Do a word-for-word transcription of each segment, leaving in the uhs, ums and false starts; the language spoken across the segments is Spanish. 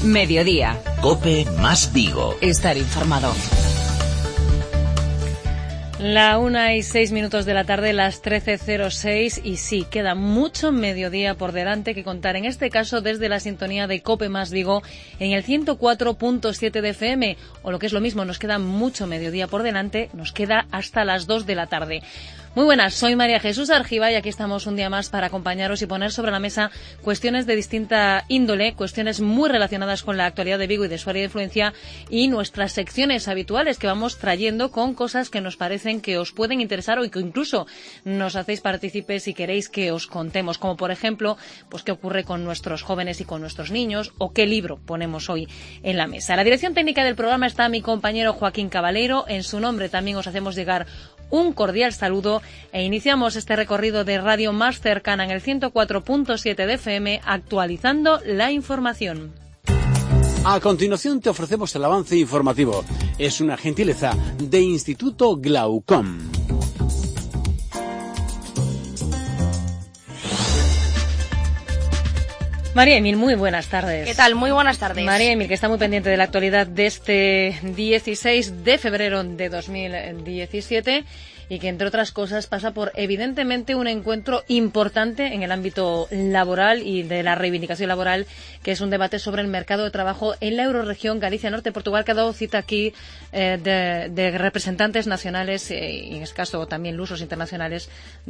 Mediodía. COPE más Vigo. Estar informado. La una y seis minutos de la tarde, las trece cero seis, y sí, queda mucho mediodía por delante que contar, en este caso desde la sintonía de COPE más Vigo en el ciento cuatro punto siete de F M, o lo que es lo mismo, nos queda mucho mediodía por delante, nos queda hasta las dos de la tarde. Muy buenas, soy María Jesús Argiva y aquí estamos un día más para acompañaros y poner sobre la mesa cuestiones de distinta índole, cuestiones muy relacionadas con la actualidad de Vigo y de su área de influencia, y nuestras secciones habituales que vamos trayendo con cosas que nos parecen que os pueden interesar o que incluso nos hacéis partícipes si queréis que os contemos, como por ejemplo, pues qué ocurre con nuestros jóvenes y con nuestros niños, o qué libro ponemos hoy en la mesa. La dirección técnica del programa está mi compañero Joaquín Cabaleiro. En su nombre también os hacemos llegar un cordial saludo e iniciamos este recorrido de radio más cercana en el ciento cuatro punto siete de F M, actualizando la información. A continuación te ofrecemos el avance informativo. Es una gentileza de Instituto Glaucom. María Emil, muy buenas tardes. ¿Qué tal? Muy buenas tardes. María Emil, que está muy pendiente de la actualidad de este dieciséis de febrero de dos mil diecisiete y que, entre otras cosas, pasa por, evidentemente, un encuentro importante en el ámbito laboral y de la reivindicación laboral, que es un debate sobre el mercado de trabajo en la eurorregión Galicia-Norte-Portugal, que ha dado cita aquí eh, de, de representantes nacionales eh, y, en este caso, también lusos internacionales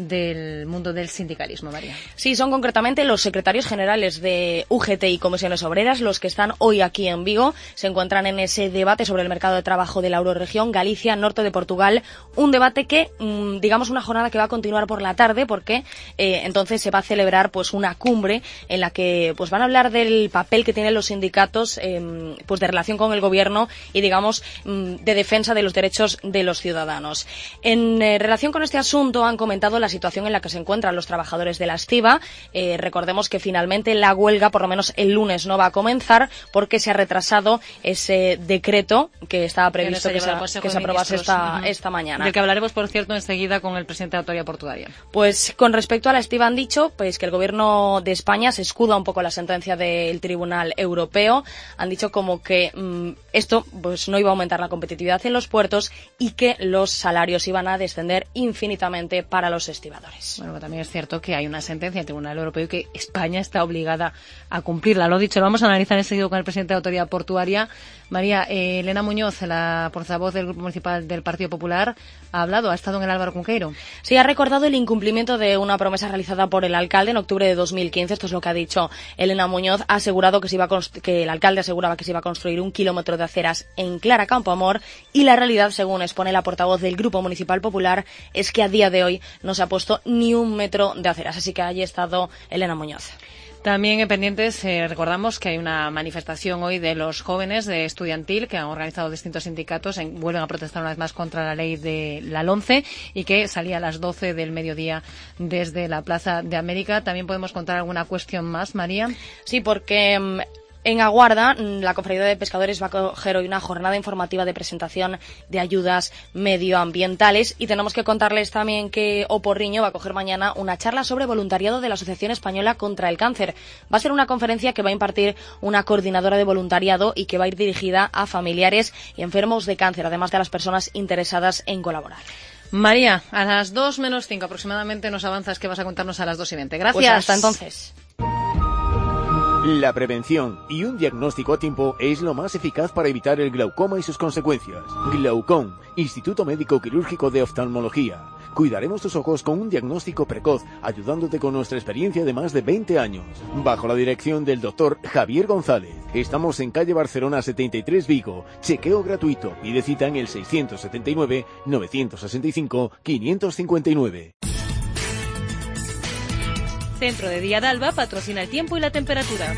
del mundo del sindicalismo. María. Sí, son concretamente los secretarios generales de U G T y Comisiones Obreras los que están hoy aquí en Vigo. Se encuentran en ese debate sobre el mercado de trabajo de la eurorregión Galicia-Norte de Portugal, un debate que, digamos, una jornada que va a continuar por la tarde, porque eh, entonces se va a celebrar pues una cumbre en la que pues van a hablar del papel que tienen los sindicatos eh, pues de relación con el gobierno y, digamos, de defensa de los derechos de los ciudadanos. En eh, relación con este asunto han comentado la situación en la que se encuentran los trabajadores de la Estiba. Eh, recordemos que finalmente la huelga, por lo menos el lunes, no va a comenzar porque se ha retrasado ese decreto que estaba previsto que, que, se, que se aprobase esta, uh-huh. esta mañana. Del que hablaremos, por cierto, enseguida con el presidente de la Autoridad Portuaria. Pues con respecto a la Estiba han dicho pues que el gobierno de España se escuda un poco la sentencia del Tribunal Europeo. Han dicho como que mmm, esto pues no iba a aumentar la competitividad en los puertos y que los salarios iban a descender infinitamente para los estibadores. Bueno, también es cierto que hay una sentencia del Tribunal Europeo y que España está obligada a cumplirla. Lo dicho, lo vamos a analizar enseguida con el presidente de la Autoridad Portuaria. María, eh, Elena Muñoz, la portavoz del Grupo Municipal del Partido Popular, ha hablado, ha estado en el Álvaro Cunqueiro. Sí, ha recordado el incumplimiento de una promesa realizada por el alcalde en octubre de dos mil quince. Esto es lo que ha dicho Elena Muñoz. Ha asegurado que, se iba a const- que el alcalde aseguraba que se iba a construir un kilómetro de aceras en Clara Campoamor, y la realidad, según expone la portavoz del Grupo Municipal Popular, es que a día de hoy no se ha puesto ni un metro de aceras. Así que allí ha estado Elena Muñoz. También en pendientes eh, recordamos que hay una manifestación hoy de los jóvenes de estudiantil que han organizado distintos sindicatos, en, vuelven a protestar una vez más contra la ley de la LOMCE, y que salía a las doce del mediodía desde la Plaza de América. También podemos contar alguna cuestión más, María. Sí, porque Um... en Aguarda, la Cofradía de Pescadores va a coger hoy una jornada informativa de presentación de ayudas medioambientales, y tenemos que contarles también que Oporriño va a coger mañana una charla sobre voluntariado de la Asociación Española contra el Cáncer. Va a ser una conferencia que va a impartir una coordinadora de voluntariado y que va a ir dirigida a familiares y enfermos de cáncer, además de a las personas interesadas en colaborar. María, a las dos menos cinco aproximadamente nos avanzas que vas a contarnos a las dos y veinte. Gracias. Pues hasta entonces. La prevención y un diagnóstico a tiempo es lo más eficaz para evitar el glaucoma y sus consecuencias. Glaucom, Instituto Médico Quirúrgico de Oftalmología. Cuidaremos tus ojos con un diagnóstico precoz, ayudándote con nuestra experiencia de más de veinte años. Bajo la dirección del doctor Javier González. Estamos en calle Barcelona setenta y tres, Vigo. Chequeo gratuito. Pide cita en el seiscientos setenta y nueve, novecientos sesenta y cinco, quinientos cincuenta y nueve. Centro de Día d'Alba patrocina el tiempo y la temperatura.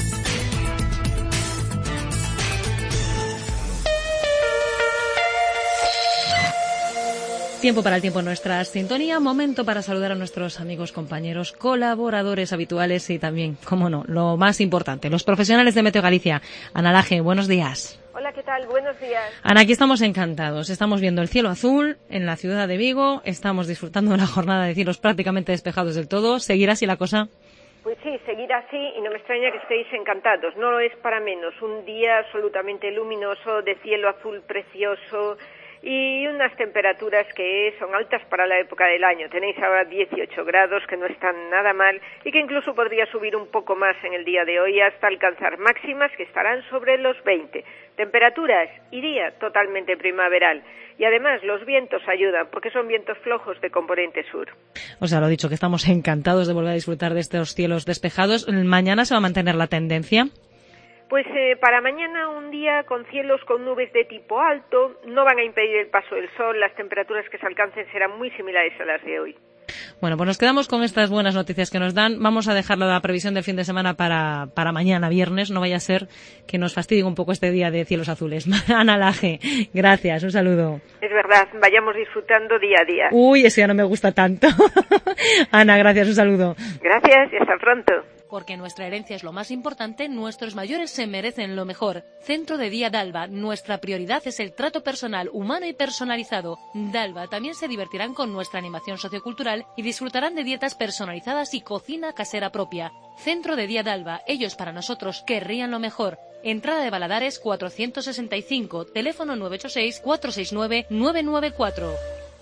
Tiempo para el tiempo en nuestra sintonía, momento para saludar a nuestros amigos, compañeros, colaboradores habituales y también, cómo no, lo más importante, los profesionales de Meteo Galicia. Ana Laje, buenos días. Hola, ¿qué tal? Buenos días. Ana, aquí estamos encantados. Estamos viendo el cielo azul en la ciudad de Vigo. Estamos disfrutando de una jornada de cielos prácticamente despejados del todo. ¿Seguirá así la cosa? Pues sí, seguir así y no me extraña que estéis encantados. No lo es para menos. Un día absolutamente luminoso, de cielo azul precioso y unas temperaturas que son altas para la época del año. Tenéis ahora dieciocho grados, que no están nada mal y que incluso podría subir un poco más en el día de hoy hasta alcanzar máximas que estarán sobre los veinte. Temperaturas y día totalmente primaveral. Y además los vientos ayudan, porque son vientos flojos de componente sur. O sea, lo dicho, que estamos encantados de volver a disfrutar de estos cielos despejados. ¿Mañana se va a mantener la tendencia? Pues eh, para mañana un día con cielos con nubes de tipo alto, no van a impedir el paso del sol, las temperaturas que se alcancen serán muy similares a las de hoy. Bueno, pues nos quedamos con estas buenas noticias que nos dan. Vamos a dejar la previsión del fin de semana para, para mañana, viernes. No vaya a ser que nos fastidie un poco este día de cielos azules. Ana Laje, gracias, un saludo. Es verdad, vayamos disfrutando día a día. Uy, eso ya no me gusta tanto. Ana, gracias, un saludo. Gracias y hasta pronto. Porque nuestra herencia es lo más importante, nuestros mayores se merecen lo mejor. Centro de Día Dalva, nuestra prioridad es el trato personal, humano y personalizado. Dalva también se divertirán con nuestra animación sociocultural y disfrutarán de dietas personalizadas y cocina casera propia. Centro de Día Dalva, ellos para nosotros querrían lo mejor. Entrada de Baladares cuatrocientos sesenta y cinco, teléfono nueve ocho seis, cuatro seis nueve, nueve nueve cuatro.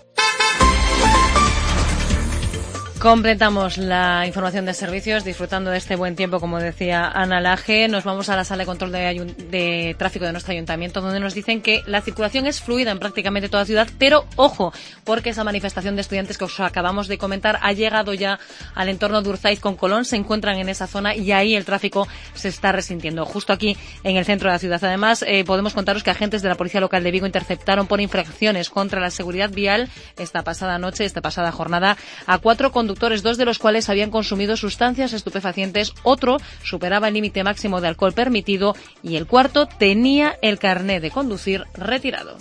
Completamos la información de servicios, disfrutando de este buen tiempo, como decía Ana Laje. Nos vamos a la sala de control de, de tráfico de nuestro ayuntamiento, donde nos dicen que la circulación es fluida en prácticamente toda ciudad, pero ojo, porque esa manifestación de estudiantes que os acabamos de comentar ha llegado ya al entorno de Urzaiz con Colón, se encuentran en esa zona y ahí el tráfico se está resintiendo, justo aquí en el centro de la ciudad. Además, eh, podemos contaros que agentes de la Policía Local de Vigo interceptaron por infracciones contra la seguridad vial esta pasada noche, esta pasada jornada, a cuatro conductores, dos de los cuales habían consumido sustancias estupefacientes, otro superaba el límite máximo de alcohol permitido y el cuarto tenía el carné de conducir retirado.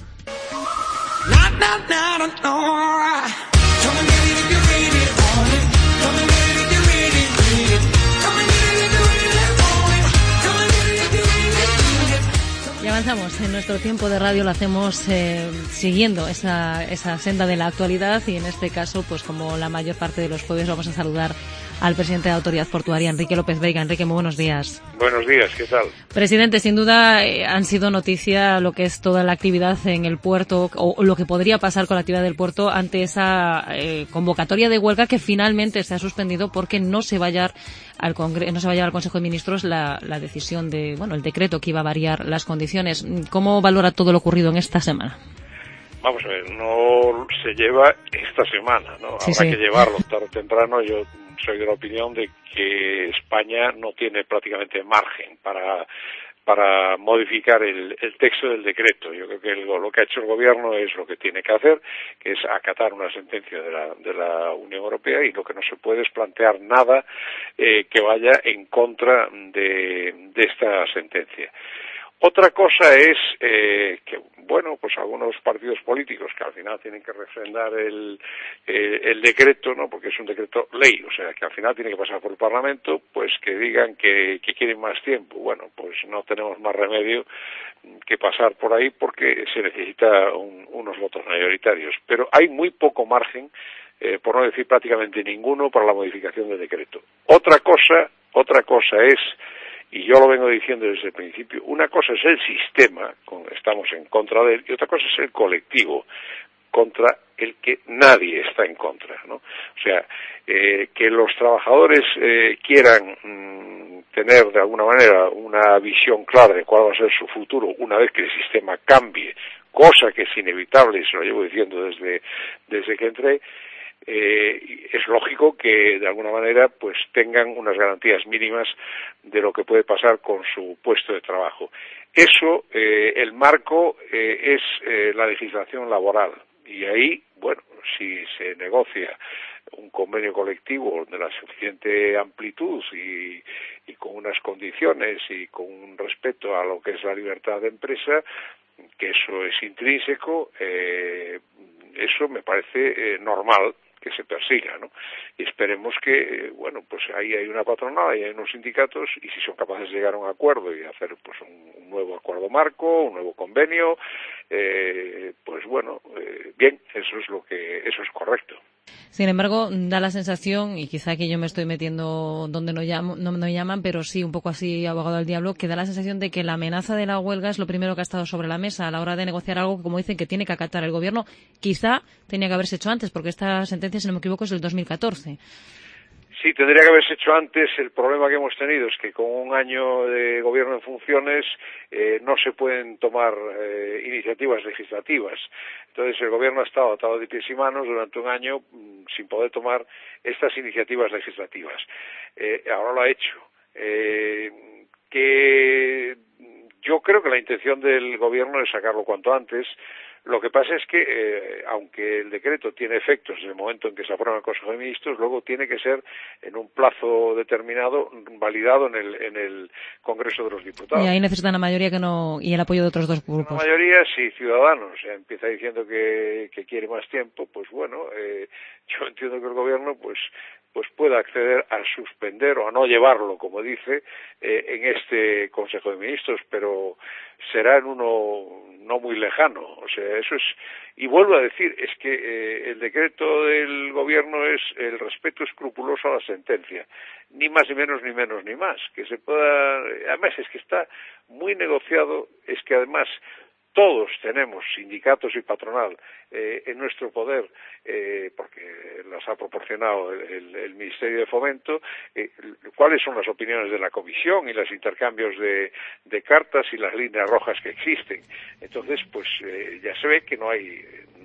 Y avanzamos en nuestro tiempo de radio, lo hacemos eh, siguiendo esa, esa senda de la actualidad y en este caso, pues como la mayor parte de los jueves, vamos a saludar al presidente de la Autoridad Portuaria, Enrique López Veiga. Enrique, muy buenos días. Buenos días, ¿qué tal? Presidente, sin duda eh, han sido noticia lo que es toda la actividad en el puerto o lo que podría pasar con la actividad del puerto ante esa eh, convocatoria de huelga que finalmente se ha suspendido porque no se va a hallar al Congreso, no se va a llevar al Consejo de Ministros la, la decisión de, bueno, el decreto que iba a variar las condiciones. ¿Cómo valora todo lo ocurrido en esta semana? Vamos a ver, no se lleva esta semana, ¿no? Sí, Habrá sí. que llevarlo tarde o temprano. Yo soy de la opinión de que España no tiene prácticamente margen para para modificar el, el texto del decreto. Yo creo que el, lo que ha hecho el gobierno es lo que tiene que hacer, que es acatar una sentencia de la, de la Unión Europea, y lo que no se puede es plantear nada eh, que vaya en contra de, de esta sentencia. Otra cosa es eh, que, bueno, pues algunos partidos políticos que al final tienen que refrendar el, eh, el decreto, ¿no? Porque es un decreto ley, o sea, que al final tiene que pasar por el Parlamento, pues que digan que, que quieren más tiempo. Bueno, pues no tenemos más remedio que pasar por ahí porque se necesita un, unos votos mayoritarios. Pero hay muy poco margen, eh, por no decir prácticamente ninguno, para la modificación del decreto. Otra cosa, otra cosa es, y yo lo vengo diciendo desde el principio, una cosa es el sistema, con, estamos en contra de él, y otra cosa es el colectivo, contra el que nadie está en contra, ¿no? O sea, eh, que los trabajadores eh, quieran mmm, tener de alguna manera una visión clara de cuál va a ser su futuro una vez que el sistema cambie, cosa que es inevitable, y se lo llevo diciendo desde, desde que entré, Eh, es lógico que de alguna manera pues tengan unas garantías mínimas de lo que puede pasar con su puesto de trabajo. Eso, eh, el marco eh, es eh, la legislación laboral, y ahí, bueno, si se negocia un convenio colectivo de la suficiente amplitud y, y con unas condiciones y con un respeto a lo que es la libertad de empresa, que eso es intrínseco, eh, eso me parece eh, normal que se persiga, ¿no? Y esperemos que, bueno, pues ahí hay una patronal, ahí hay unos sindicatos, y si son capaces de llegar a un acuerdo y hacer pues un, un nuevo acuerdo marco, un nuevo convenio, eh, pues bueno, eh, bien, eso es lo que, eso es correcto. Sin embargo, da la sensación, y quizá que yo me estoy metiendo donde no, llamo, no, no llaman, pero sí un poco así abogado del diablo, que da la sensación de que la amenaza de la huelga es lo primero que ha estado sobre la mesa a la hora de negociar algo que, como dicen, que tiene que acatar el gobierno. Quizá tenía que haberse hecho antes, porque esta sentencia, si no me equivoco, es del dos mil catorce. Sí, tendría que haberse hecho antes. El problema que hemos tenido es que con un año de gobierno en funciones eh, no se pueden tomar eh, iniciativas legislativas. Entonces el gobierno ha estado atado de pies y manos durante un año mmm, sin poder tomar estas iniciativas legislativas. Eh, ahora lo ha hecho. Eh, que yo creo que la intención del gobierno es sacarlo cuanto antes. Lo que pasa es que, eh, aunque el decreto tiene efectos desde el momento en que se aprueba en el Consejo de Ministros, luego tiene que ser en un plazo determinado validado en el, en el Congreso de los Diputados. Y ahí necesitan la mayoría que no y el apoyo de otros dos grupos. La mayoría, sí, Ciudadanos. Eh, empieza diciendo que, que quiere más tiempo, pues bueno, eh, yo entiendo que el Gobierno, pues pues pueda acceder a suspender o a no llevarlo, como dice, eh, en este Consejo de Ministros, pero será en uno no muy lejano. O sea, eso es, y vuelvo a decir, es que eh, el decreto del gobierno es el respeto escrupuloso a la sentencia, ni más ni menos ni menos ni más, que se pueda, además es que está muy negociado, es que además todos tenemos, sindicatos y patronal, eh, en nuestro poder, eh, porque las ha proporcionado el, el, el Ministerio de Fomento, eh, cuáles son las opiniones de la Comisión y los intercambios de, de cartas y las líneas rojas que existen. Entonces, pues eh, ya se ve que no hay,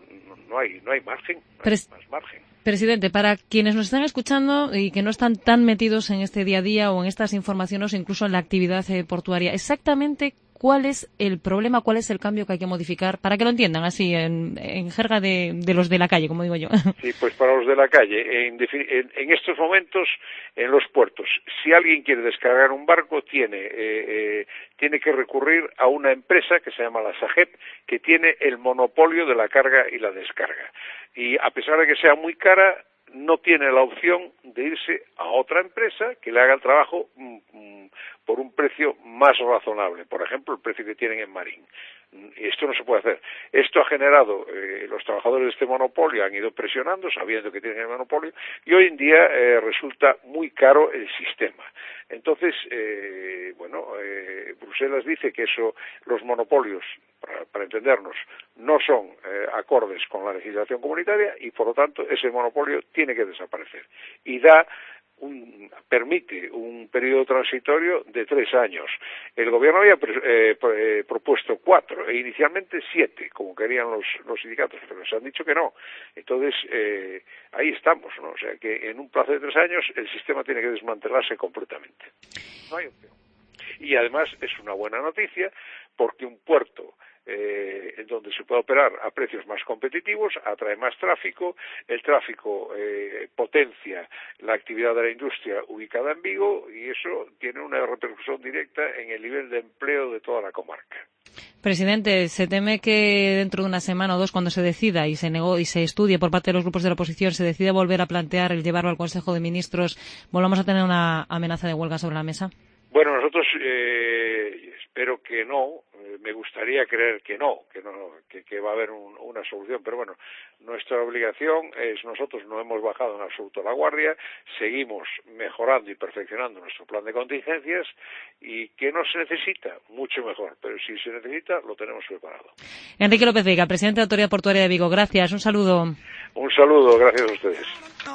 no hay, no hay margen, no hay más margen. Presidente, para quienes nos están escuchando y que no están tan metidos en este día a día o en estas informaciones o incluso en la actividad eh, portuaria, exactamente ¿cuál es el problema, cuál es el cambio que hay que modificar? Para que lo entiendan así, en, en jerga de, de los de la calle, como digo yo. Sí, pues para los de la calle. En, en, en estos momentos, en los puertos, si alguien quiere descargar un barco, tiene, eh, eh, tiene que recurrir a una empresa que se llama la SAGEP, que tiene el monopolio de la carga y la descarga. Y a pesar de que sea muy cara, no tiene la opción de irse a otra empresa que le haga el trabajo mm, por un precio más razonable, por ejemplo, el precio que tienen en Marín. Y esto no se puede hacer. Esto ha generado, eh, los trabajadores de este monopolio han ido presionando, sabiendo que tienen el monopolio, y hoy en día eh, resulta muy caro el sistema. Entonces, eh, bueno, eh, Bruselas dice que eso, los monopolios, para, para entendernos, no son eh, acordes con la legislación comunitaria y, por lo tanto, ese monopolio tiene que desaparecer. Y da Un, permite un periodo transitorio de tres años. El gobierno había eh, eh, propuesto cuatro e inicialmente siete, como querían los, los sindicatos, pero se han dicho que no. Entonces, eh, ahí estamos, ¿no? O sea, que en un plazo de tres años el sistema tiene que desmantelarse completamente. No hay opción. Y además es una buena noticia porque un puerto Eh, en donde se puede operar a precios más competitivos, atrae más tráfico, el tráfico eh, potencia la actividad de la industria ubicada en Vigo y eso tiene una repercusión directa en el nivel de empleo de toda la comarca. Presidente, se teme que dentro de una semana o dos, cuando se decida y se negó y se estudie por parte de los grupos de la oposición, se decida volver a plantear el llevarlo al Consejo de Ministros, volvamos a tener una amenaza de huelga sobre la mesa. Bueno, nosotros eh, espero que no. Me gustaría creer que no, que no, que, que va a haber un, una solución, pero bueno, nuestra obligación es, nosotros no hemos bajado en absoluto la guardia, seguimos mejorando y perfeccionando nuestro plan de contingencias y que no se necesita, mucho mejor, pero si se necesita, lo tenemos preparado. Enrique López Vega, presidente de la Autoridad Portuaria de Vigo, gracias, un saludo. Un saludo, gracias a ustedes.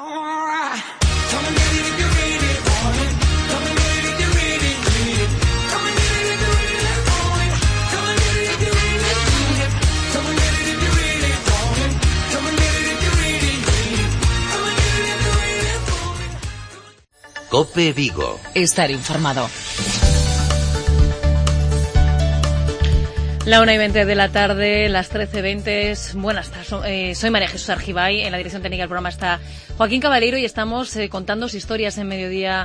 COPE Vigo. Estar informado. La una y veinte de la tarde, las trece veinte. Buenas tardes, eh, soy María Jesús Argibay. En la dirección técnica del programa está Joaquín Caballero y estamos eh, contando historias en mediodía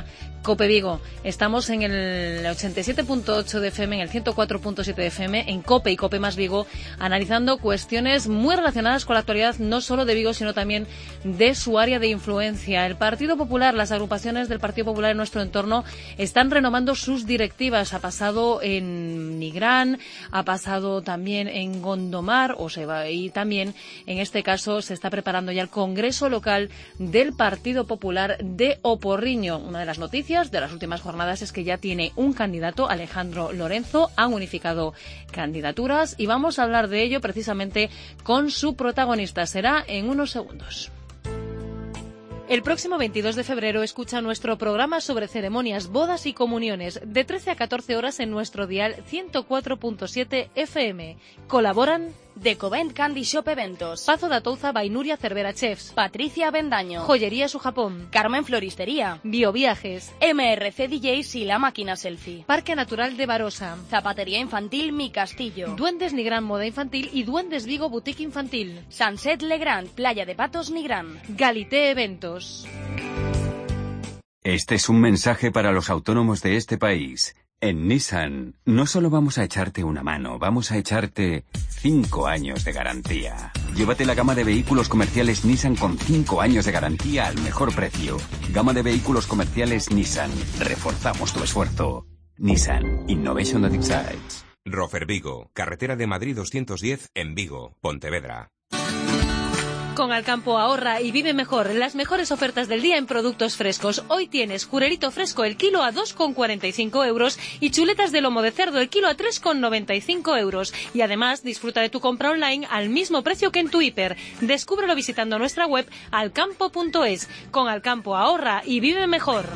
Cope Vigo. Estamos en el ochenta y siete punto ocho de F M, en el ciento cuatro punto siete de F M, en Cope y Cope Más Vigo, analizando cuestiones muy relacionadas con la actualidad, no solo de Vigo, sino también de su área de influencia. El Partido Popular, las agrupaciones del Partido Popular en nuestro entorno están renovando sus directivas. Ha pasado en Nigrán, ha pasado también en Gondomar, o se va, y también, en este caso, se está preparando ya el Congreso Local del Partido Popular de Oporriño. Una de las noticias de las últimas jornadas es que ya tiene un candidato, Alejandro Lorenzo, han unificado candidaturas y vamos a hablar de ello precisamente con su protagonista. Será en unos segundos. El próximo veintidós de febrero escucha nuestro programa sobre ceremonias, bodas y comuniones de trece a catorce horas en nuestro dial ciento cuatro punto siete F M. Colaboran Decovent Candy Shop Eventos, Pazo da Touza by Nuria Cervera Chefs, Patricia Bendaño, Joyería Su Japón, Carmen Floristería, Bioviajes, M R C D Js y La Máquina Selfie, Parque Natural de Barosa, Zapatería Infantil Mi Castillo, Duendes Nigrán Moda Infantil y Duendes Vigo Boutique Infantil, Sunset Legrand, Playa de Patos Nigrán, Galité Eventos. Este es un mensaje para los autónomos de este país. En Nissan, no solo vamos a echarte una mano, vamos a echarte cinco años de garantía. Llévate la gama de vehículos comerciales Nissan con cinco años de garantía al mejor precio. Gama de vehículos comerciales Nissan. Reforzamos tu esfuerzo. Nissan Innovation that excites. Rofer Vigo, carretera de Madrid doscientos diez en Vigo, Pontevedra. Con Alcampo ahorra y vive mejor. Las mejores ofertas del día en productos frescos. Hoy tienes jurerito fresco el kilo a dos con cuarenta y cinco euros y chuletas de lomo de cerdo el kilo a tres con noventa y cinco euros. Y además disfruta de tu compra online al mismo precio que en tu hiper. Descúbrelo visitando nuestra web alcampo punto es. Con Alcampo ahorra y vive mejor.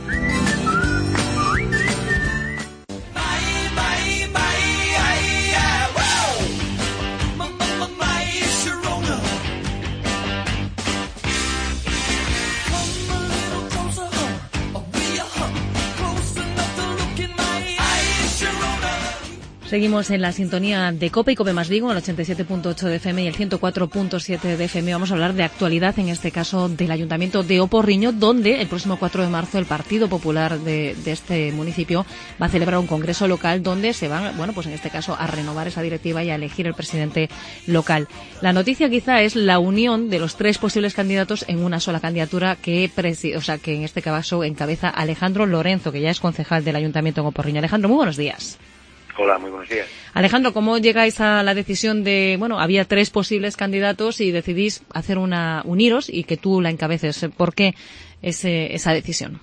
Seguimos en la sintonía de Cope y Cope Más Vigo, el ochenta y siete punto ocho de F M y el ciento cuatro punto siete de F M. Vamos a hablar de actualidad, en este caso del Ayuntamiento de Oporriño, donde el próximo cuatro de marzo el Partido Popular de, de este municipio va a celebrar un congreso local donde se van, bueno, pues en este caso a renovar esa directiva y a elegir el presidente local. La noticia quizá es la unión de los tres posibles candidatos en una sola candidatura que, presi- o sea, que en este caso encabeza Alejandro Lorenzo, que ya es concejal del Ayuntamiento de Oporriño. Alejandro, muy buenos días. Hola, muy buenos días. Alejandro, ¿cómo llegáis a la decisión de, bueno, había tres posibles candidatos y decidís hacer una, uniros y que tú la encabeces? ¿Por qué ese, esa decisión?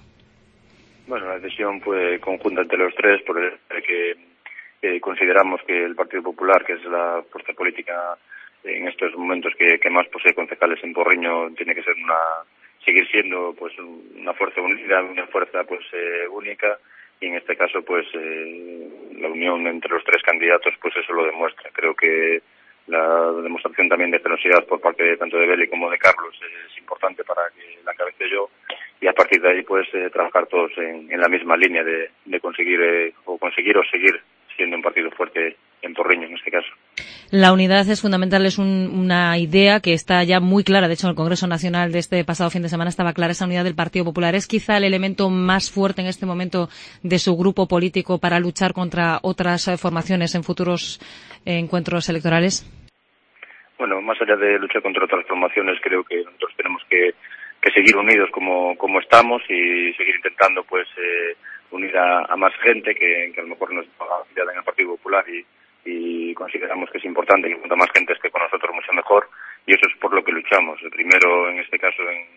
Bueno, la decisión fue conjunta entre los tres, por el que eh, consideramos que el Partido Popular, que es la fuerza política en estos momentos que, que más posee concejales en Porriño, tiene que ser una, seguir siendo pues una fuerza unida, una fuerza pues eh, única. Y en este caso, pues, eh, la unión entre los tres candidatos, pues eso lo demuestra. Creo que la demostración también de generosidad por parte de, tanto de Beli como de Carlos es importante para que la encabece yo. Y a partir de ahí, pues, eh, trabajar todos en, en la misma línea de, de conseguir, eh, o conseguir o seguir siendo un partido fuerte en Porriño, en este caso. La unidad es fundamental, es un, una idea que está ya muy clara. De hecho, en el Congreso Nacional de este pasado fin de semana estaba clara esa unidad del Partido Popular. ¿Es quizá el elemento más fuerte en este momento de su grupo político para luchar contra otras eh, formaciones en futuros eh, encuentros electorales? Bueno, más allá de luchar contra otras formaciones, creo que nosotros tenemos que, que seguir unidos como, como estamos y seguir intentando, pues, eh, unir a, a más gente que, que a lo mejor no está afiliada en el Partido Popular y y consideramos que es importante que cuanta más gente esté con nosotros mucho mejor, y eso es por lo que luchamos. Primero, en este caso, en,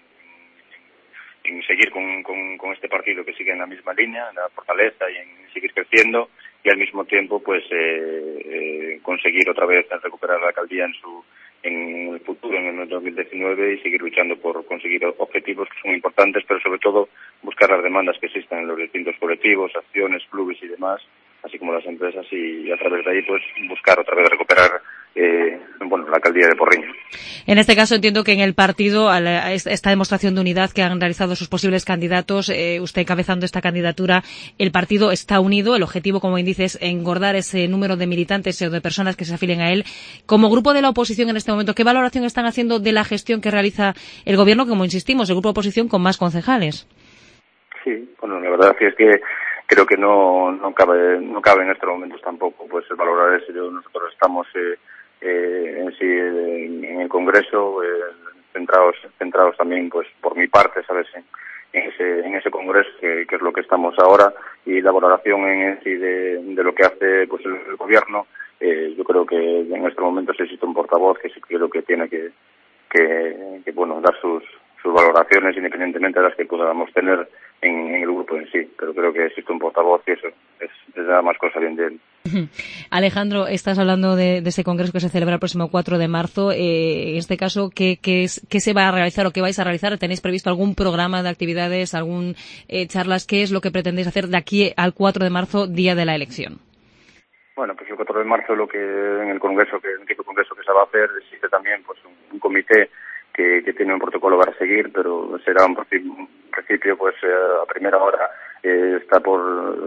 en, en seguir con, con, con este partido que sigue en la misma línea, en la fortaleza y en seguir creciendo, y al mismo tiempo pues eh, eh, conseguir otra vez recuperar la alcaldía en su en el futuro, en el dos mil diecinueve, y seguir luchando por conseguir objetivos que son importantes, pero sobre todo buscar las demandas que existen en los distintos colectivos, acciones, clubes y demás, así como las empresas, y a través de ahí pues buscar otra vez recuperar eh, bueno, la alcaldía de Porriño. En este caso entiendo que en el partido, a esta demostración de unidad que han realizado sus posibles candidatos, eh, usted encabezando esta candidatura, el partido está unido. El objetivo, como bien dice, es engordar ese número de militantes o de personas que se afilien a él. Como grupo de la oposición en este momento, ¿qué valoración están haciendo de la gestión que realiza el gobierno, como insistimos, el grupo de oposición con más concejales? Sí, Sí, bueno, la verdad es que creo que no no cabe no cabe en estos momentos tampoco pues valorar eso. Nosotros estamos eh, eh, en sí en, en el Congreso eh, centrados centrados también pues por mi parte, sabes, en, en ese en ese Congreso que, que es lo que estamos ahora, y la valoración en sí de, de lo que hace pues el, el gobierno. Eh, yo creo que en estos momentos existe un portavoz que sí creo que tiene que que, que bueno dar sus sus valoraciones independientemente de las que podamos tener en, en el grupo en sí, pero creo que existe un portavoz y eso es, es nada más cosa bien de él. Alejandro, estás hablando de, de ese congreso que se celebra el próximo cuatro de marzo. Eh, en este caso, ¿qué, qué, es, ¿qué se va a realizar o qué vais a realizar? ¿Tenéis previsto algún programa de actividades, algún eh, charlas? ¿Qué es lo que pretendéis hacer de aquí al cuatro de marzo, día de la elección? Bueno, pues el cuatro de marzo lo que en el congreso, que en el congreso que se va a hacer, existe también pues un, un comité que, que tiene un protocolo para seguir, pero será un principio pues eh, a primera hora eh, está por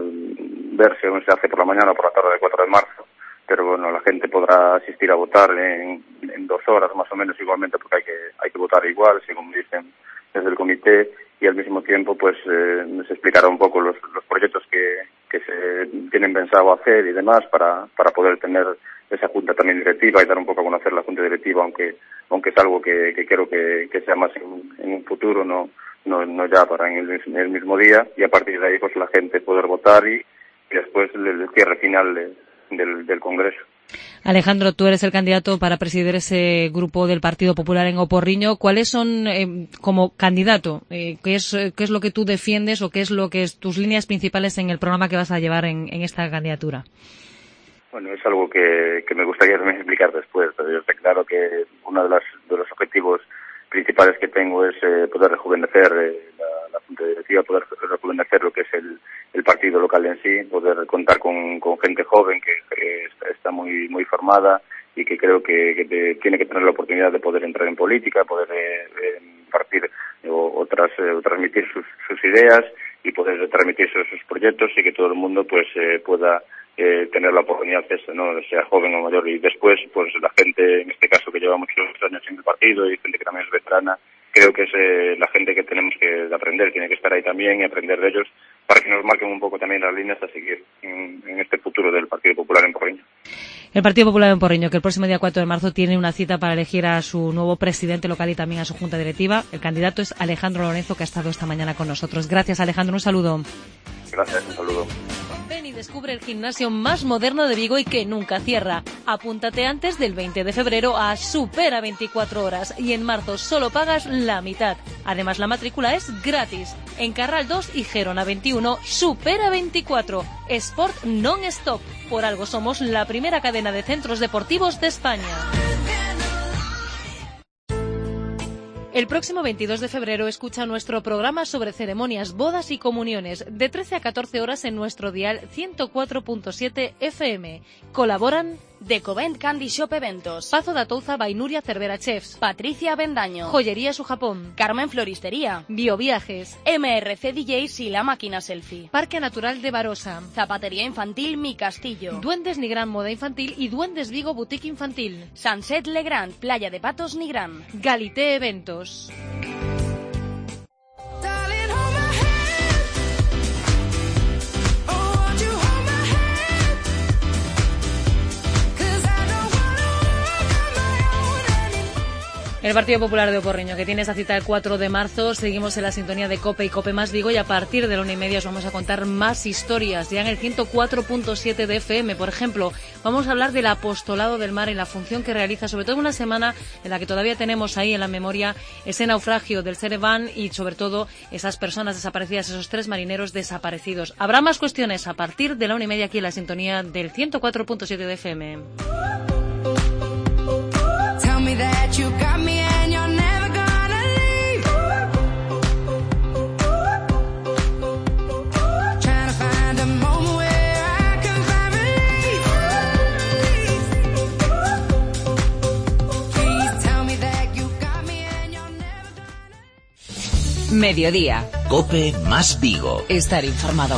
verse o se hace por la mañana o por la tarde del cuatro de marzo, pero bueno, la gente podrá asistir a votar en, en dos horas más o menos igualmente, porque hay que hay que votar igual, según dicen desde el comité, y al mismo tiempo pues eh, se explicará un poco los, los proyectos que, que se tienen pensado hacer y demás para, para poder tener esa junta también directiva y dar un poco a conocer la junta directiva, aunque aunque es algo que, que quiero que, que sea más en, en un futuro, no no no ya para en el, en el mismo día, y a partir de ahí pues la gente poder votar y, y después el, el cierre final de, del, del Congreso. Alejandro, tú eres el candidato para presidir ese grupo del Partido Popular en Oporriño. ¿Cuáles son, eh, como candidato, eh, qué es qué es lo que tú defiendes o qué es lo que es tus líneas principales en el programa que vas a llevar en, en esta candidatura? Bueno, es algo que, que me gustaría también explicar después, pero yo sé claro que uno de, las, de los objetivos principales que tengo es eh, poder rejuvenecer eh, la, la Junta Directiva, poder rejuvenecer lo que es el, el partido local en sí, poder contar con, con gente joven que, que está, está muy muy formada y que creo que, que te, tiene que tener la oportunidad de poder entrar en política, poder eh, eh, impartir o, o, tras, eh, o transmitir sus, sus ideas y poder transmitir sus, sus proyectos, y que todo el mundo pues eh, pueda Eh, tener la oportunidad de eso, ¿no? Sea joven o mayor, y después pues la gente, en este caso que lleva muchos años en el partido y gente que también es veterana, creo que es eh, la gente que tenemos que aprender, tiene que estar ahí también y aprender de ellos para que nos marquen un poco también las líneas a seguir en, en este futuro del Partido Popular en Porriño. El Partido Popular en Porriño, que el próximo día cuatro de marzo tiene una cita para elegir a su nuevo presidente local y también a su junta directiva. El candidato es Alejandro Lorenzo, que ha estado esta mañana con nosotros. Gracias, Alejandro, un saludo. Gracias, un saludo. Ven y descubre el gimnasio más moderno de Vigo y que nunca cierra. Apúntate antes del veinte de febrero a Supera veinticuatro horas y en marzo solo pagas la mitad. Además, la matrícula es gratis. En Carral dos y Gerona veintiuno, Supera veinticuatro. Sport non-stop. Por algo somos la primera cadena de centros deportivos de España. El próximo veintidós de febrero escucha nuestro programa sobre ceremonias, bodas y comuniones, de trece a catorce horas en nuestro dial ciento cuatro punto siete F M. Colaboran Decovent Candy Shop Eventos, Pazo da Touza Bainuria Cervera Chefs, Patricia Bendaño, Joyería Su Japón, Carmen Floristería, Bioviajes, M R C D Js y La Máquina Selfie, Parque Natural de Barosa, Zapatería Infantil Mi Castillo, Duendes Nigrán Moda Infantil y Duendes Vigo Boutique Infantil, Sunset Legrand, Playa de Patos Nigrán, Galité Eventos. El Partido Popular de Oporriño, que tiene esa cita el cuatro de marzo. Seguimos en la sintonía de COPE y COPE Más Vigo, y a partir de la una y media os vamos a contar más historias. Ya en el ciento cuatro punto siete de F M, por ejemplo, vamos a hablar del apostolado del mar y la función que realiza, sobre todo en una semana en la que todavía tenemos ahí en la memoria ese naufragio del Cerevan y sobre todo esas personas desaparecidas, esos tres marineros desaparecidos. Habrá más cuestiones a partir de la una y media aquí en la sintonía del ciento cuatro punto siete de F M. Mediodía. COPE Más Vigo. Estar informado.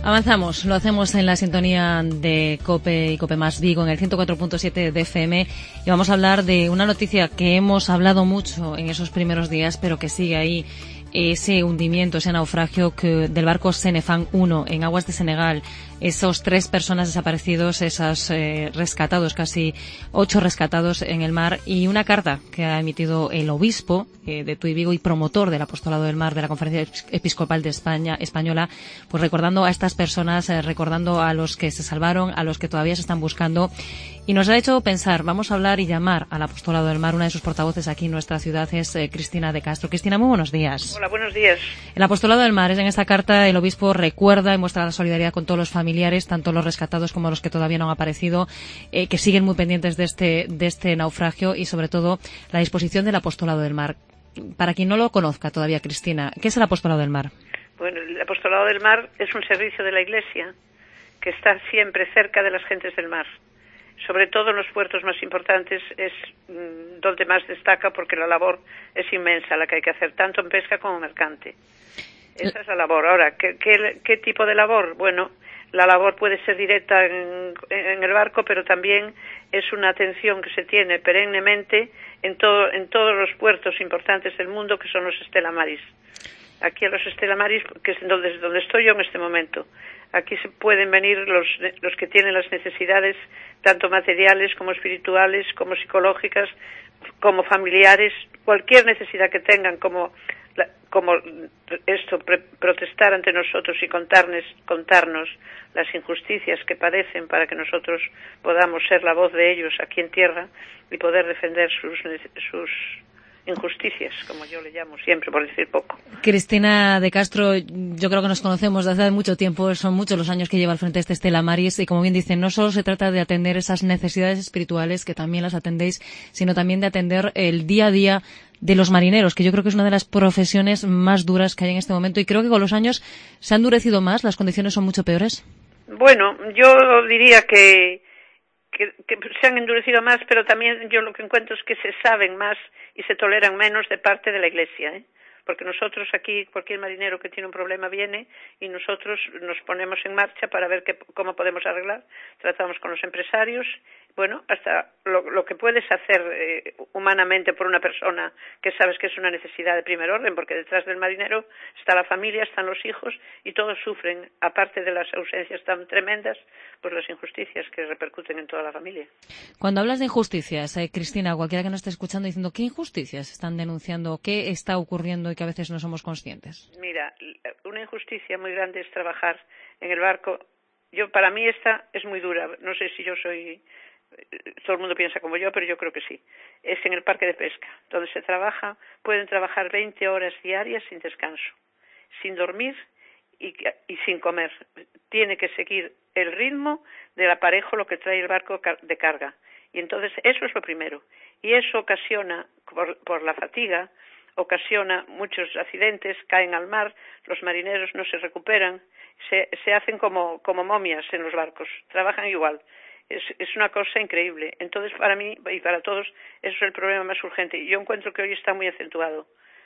Avanzamos, lo hacemos en la sintonía de COPE y COPE Más Vigo en el ciento cuatro punto siete de F M y vamos a hablar de una noticia que hemos hablado mucho en esos primeros días, pero que sigue ahí, ese hundimiento, ese naufragio que, del barco Senefan uno en aguas de Senegal. Esos tres personas desaparecidos, esos eh, rescatados, casi ocho rescatados en el mar, y una carta que ha emitido el obispo eh, de Tui Vigo y promotor del Apostolado del Mar de la Conferencia Episcopal de España española, pues recordando a estas personas, eh, recordando a los que se salvaron, a los que todavía se están buscando, y nos ha hecho pensar, vamos a hablar y llamar al Apostolado del Mar. Una de sus portavoces aquí en nuestra ciudad es eh, Cristina de Castro. Cristina, muy buenos días. Hola, buenos días. El Apostolado del Mar, es en esta carta el obispo recuerda y muestra la solidaridad con todos los familiares, tanto los rescatados como los que todavía no han aparecido, eh, que siguen muy pendientes de este, de este naufragio, y sobre todo la disposición del Apostolado del Mar. Para quien no lo conozca todavía, Cristina, ¿qué es el Apostolado del Mar? Bueno, el Apostolado del Mar es un servicio de la Iglesia que está siempre cerca de las gentes del mar. Sobre todo en los puertos más importantes es mmm, donde más destaca, porque la labor es inmensa la que hay que hacer, tanto en pesca como en mercante. Esa es la labor. Ahora, ¿qué, qué, qué tipo de labor? Bueno, la labor puede ser directa en, en el barco, pero también es una atención que se tiene perennemente en, todo, en todos los puertos importantes del mundo, que son los Stella Maris. Aquí a los Stella Maris, que es donde, donde estoy yo en este momento, aquí se pueden venir los, los que tienen las necesidades, tanto materiales como espirituales, como psicológicas, como familiares, cualquier necesidad que tengan, como La, como esto, pre, protestar ante nosotros y contarnos, contarnos las injusticias que padecen, para que nosotros podamos ser la voz de ellos aquí en tierra y poder defender sus, sus injusticias, como yo le llamo siempre, por decir poco. Cristina de Castro, yo creo que nos conocemos desde hace mucho tiempo, son muchos los años que lleva al frente este Stella Maris, y como bien dicen, no solo se trata de atender esas necesidades espirituales, que también las atendéis, sino también de atender el día a día de los marineros, que yo creo que es una de las profesiones más duras que hay en este momento, y creo que con los años se han endurecido más, las condiciones son mucho peores. Bueno, yo diría que, que, que se han endurecido más, pero también yo lo que encuentro es que se saben más y se toleran menos de parte de la Iglesia, ¿eh? Porque nosotros aquí, cualquier marinero que tiene un problema viene y nosotros nos ponemos en marcha para ver qué, cómo podemos arreglar. Tratamos con los empresarios, bueno, hasta lo, lo que puedes hacer eh, humanamente por una persona que sabes que es una necesidad de primer orden, porque detrás del marinero está la familia, están los hijos, y todos sufren, aparte de las ausencias tan tremendas, pues las injusticias que repercuten en toda la familia. Cuando hablas de injusticias, eh, Cristina, cualquiera que nos esté escuchando diciendo, ¿qué injusticias están denunciando? ¿Qué está ocurriendo y que a veces no somos conscientes? Mira, una injusticia muy grande es trabajar en el barco. Yo, para mí esta es muy dura. No sé si yo soy... Todo el mundo piensa como yo, pero yo creo que sí. Es en el parque de pesca, donde se trabaja, pueden trabajar veinte horas diarias sin descanso, sin dormir y, y sin comer. Tiene que seguir el ritmo del aparejo, lo que trae el barco de carga. Y entonces eso es lo primero. Y eso ocasiona, por, por la fatiga, ocasiona muchos accidentes, caen al mar, los marineros no se recuperan, se, se hacen como, como momias en los barcos, trabajan igual. Es, es una cosa increíble. Entonces, para mí y para todos, eso es el problema más urgente. Y yo encuentro que hoy está muy acentuado.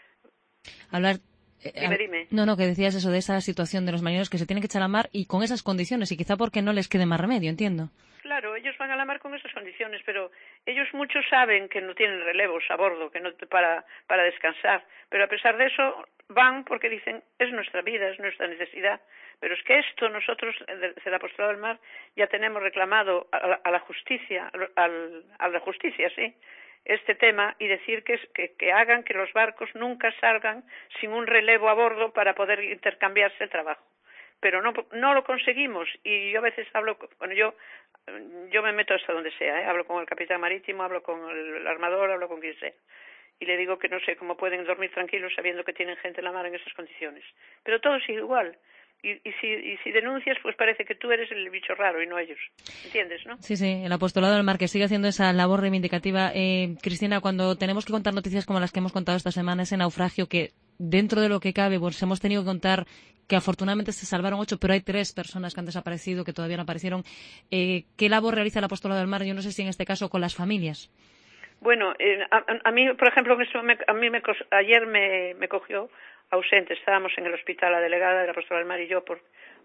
Hablar... Eh, dime, dime. No, no, que decías eso de esa situación de los marineros que se tienen que echar a la mar y con esas condiciones, y quizá porque no les quede más remedio, entiendo. Claro, ellos van a la mar con esas condiciones, pero ellos muchos saben que no tienen relevos a bordo, que no para, para descansar. Pero a pesar de eso, van porque dicen, es nuestra vida, es nuestra necesidad. Pero es que esto nosotros, desde el Apostolado del Mar, ya tenemos reclamado a la, a la justicia, al, a la justicia, sí, este tema, y decir que, que, que hagan que los barcos nunca salgan sin un relevo a bordo para poder intercambiarse el trabajo. Pero no, no lo conseguimos, y yo a veces hablo, bueno, yo yo me meto hasta donde sea, ¿eh? Hablo con el capitán marítimo, hablo con el armador, hablo con quien sea, y le digo que no sé cómo pueden dormir tranquilos sabiendo que tienen gente en la mar en esas condiciones. Pero todo sigue igual. Y, y, si, y si denuncias, pues parece que tú eres el bicho raro y no ellos. ¿Entiendes, no? Sí, sí, el Apostolado del Mar, que sigue haciendo esa labor reivindicativa. Eh, Cristina, cuando tenemos que contar noticias como las que hemos contado esta semana, ese naufragio que, dentro de lo que cabe, pues hemos tenido que contar que afortunadamente se salvaron ocho, pero hay tres personas que han desaparecido, que todavía no aparecieron. Eh, ¿Qué labor realiza el Apostolado del Mar? Yo no sé si en este caso con las familias. Bueno, eh, a, a mí, por ejemplo, me, a mí me, ayer me, me cogió ausente. Estábamos en el hospital, la delegada del Apostolado del Mar y yo, por,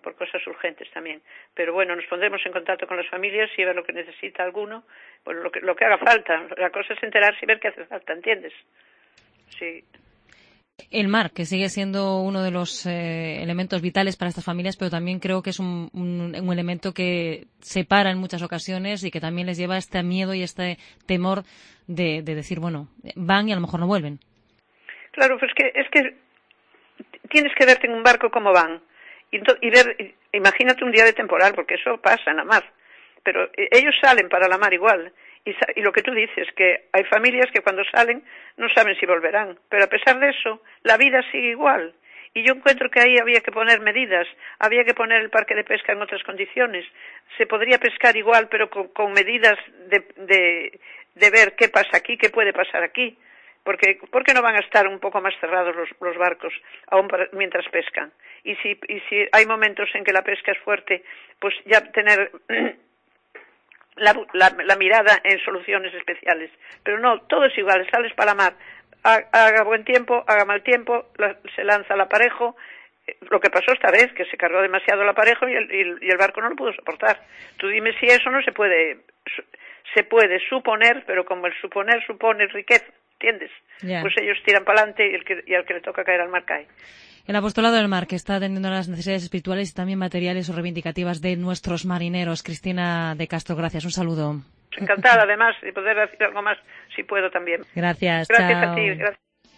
por cosas urgentes también. Pero bueno, nos pondremos en contacto con las familias y ver lo que necesita alguno, bueno, lo que, lo que haga falta. La cosa es enterarse y ver qué hace falta, ¿entiendes? Sí. El mar, que sigue siendo uno de los eh, elementos vitales para estas familias, pero también creo que es un, un, un elemento que separa en muchas ocasiones y que también les lleva este miedo y este temor de, de decir, bueno, van y a lo mejor no vuelven. Claro, pues que, es que tienes que verte en un barco como van y, y ver, imagínate un día de temporal, porque eso pasa en la mar, pero ellos salen para la mar igual. Y, y lo que tú dices, que hay familias que cuando salen no saben si volverán, pero a pesar de eso, la vida sigue igual. Y yo encuentro que ahí había que poner medidas, había que poner el parque de pesca en otras condiciones. Se podría pescar igual, pero con, con medidas de, de, de ver qué pasa aquí, qué puede pasar aquí. Porque, ¿por qué no van a estar un poco más cerrados los, los barcos aún para, mientras pescan? Y si, y si hay momentos en que la pesca es fuerte, pues ya tener... La, la, la mirada en soluciones especiales, pero no, todo es igual, sales para la mar, haga buen tiempo, haga mal tiempo, la, se lanza el aparejo, lo que pasó esta vez, que se cargó demasiado el aparejo y el, y, el, y el barco no lo pudo soportar. Tú dime si eso no se puede, se puede suponer, pero como el suponer supone riqueza, ¿entiendes? Yeah. Pues ellos tiran para adelante y, el que, y al que le toca caer al mar cae. El apostolado del mar, que está atendiendo a las necesidades espirituales y también materiales o reivindicativas de nuestros marineros. Cristina de Castro, gracias. Un saludo. Encantada, además, de poder decir algo más, si puedo también. Gracias. Gracias chao. a ti. Gracias.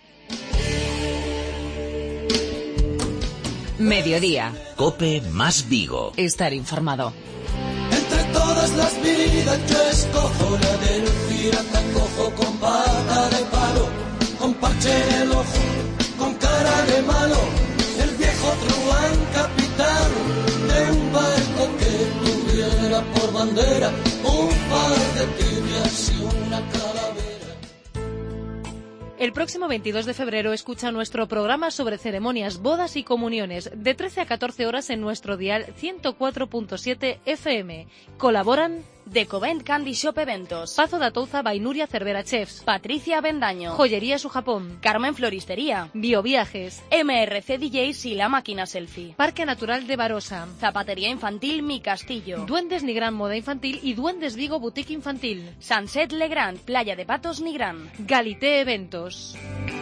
Mediodía. COPE más Vigo. Estar informado. Entre todas las vidas yo escojo la de lucir a tan cojo con pata de palo, con parche en el ojo, con cara de malo, el viejo truán capitán de un barco que tuviera por bandera un par de tibias y una calavera. El próximo veintidós de febrero escucha nuestro programa sobre ceremonias, bodas y comuniones de trece a catorce horas en nuestro dial ciento cuatro punto siete F M. Colaboran Decovent Candy Shop Eventos, Pazo da Touza Bainuria Cervera Chefs, Patricia Bendaño, Joyería Su Japón, Carmen Floristería, Bioviajes, M R C D Js y La Máquina Selfie, Parque Natural de Barosa, Zapatería Infantil Mi Castillo, Duendes Nigrán Moda Infantil y Duendes Vigo Boutique Infantil, Sunset Legrand, Playa de Patos Nigrán, Galité Eventos.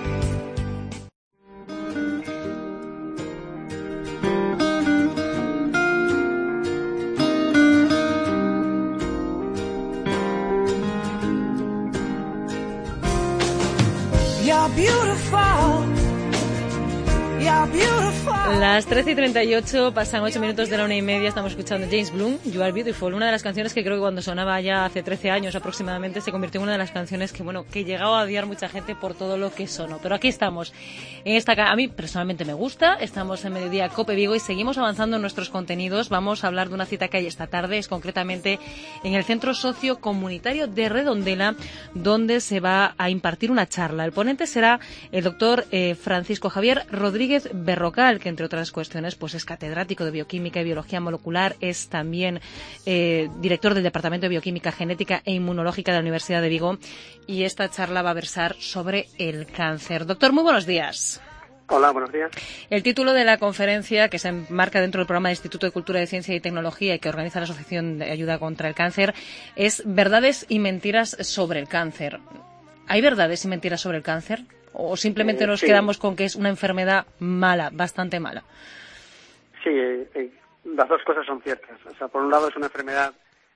Las trece y treinta y ocho, pasan ocho minutos de la una y media, estamos escuchando James Blunt, You Are Beautiful, una de las canciones que creo que cuando sonaba ya hace trece años aproximadamente se convirtió en una de las canciones que, bueno, que llegaba a odiar mucha gente por todo lo que sonó. Pero aquí estamos, en esta, a mí personalmente me gusta, estamos en Mediodía COPE Vigo y seguimos avanzando en nuestros contenidos. Vamos a hablar de una cita que hay esta tarde, es concretamente en el Centro Sociocomunitario de Redondela, donde se va a impartir una charla. El ponente será el doctor eh, Francisco Javier Rodríguez Berrocal, que entre otras cuestiones pues es catedrático de Bioquímica y Biología Molecular, es también eh, director del Departamento de Bioquímica Genética e Inmunológica de la Universidad de Vigo, y esta charla va a versar sobre el cáncer. Doctor, muy buenos días. Hola, buenos días. El título de la conferencia, que se enmarca dentro del programa de Instituto de Cultura de Ciencia y Tecnología y que organiza la Asociación de Ayuda contra el Cáncer, es Verdades y Mentiras sobre el Cáncer. ¿Hay verdades y mentiras sobre el cáncer? ¿O simplemente eh, nos sí. quedamos con que es una enfermedad mala, bastante mala? Sí, eh, eh, las dos cosas son ciertas. O sea, por un lado es una enfermedad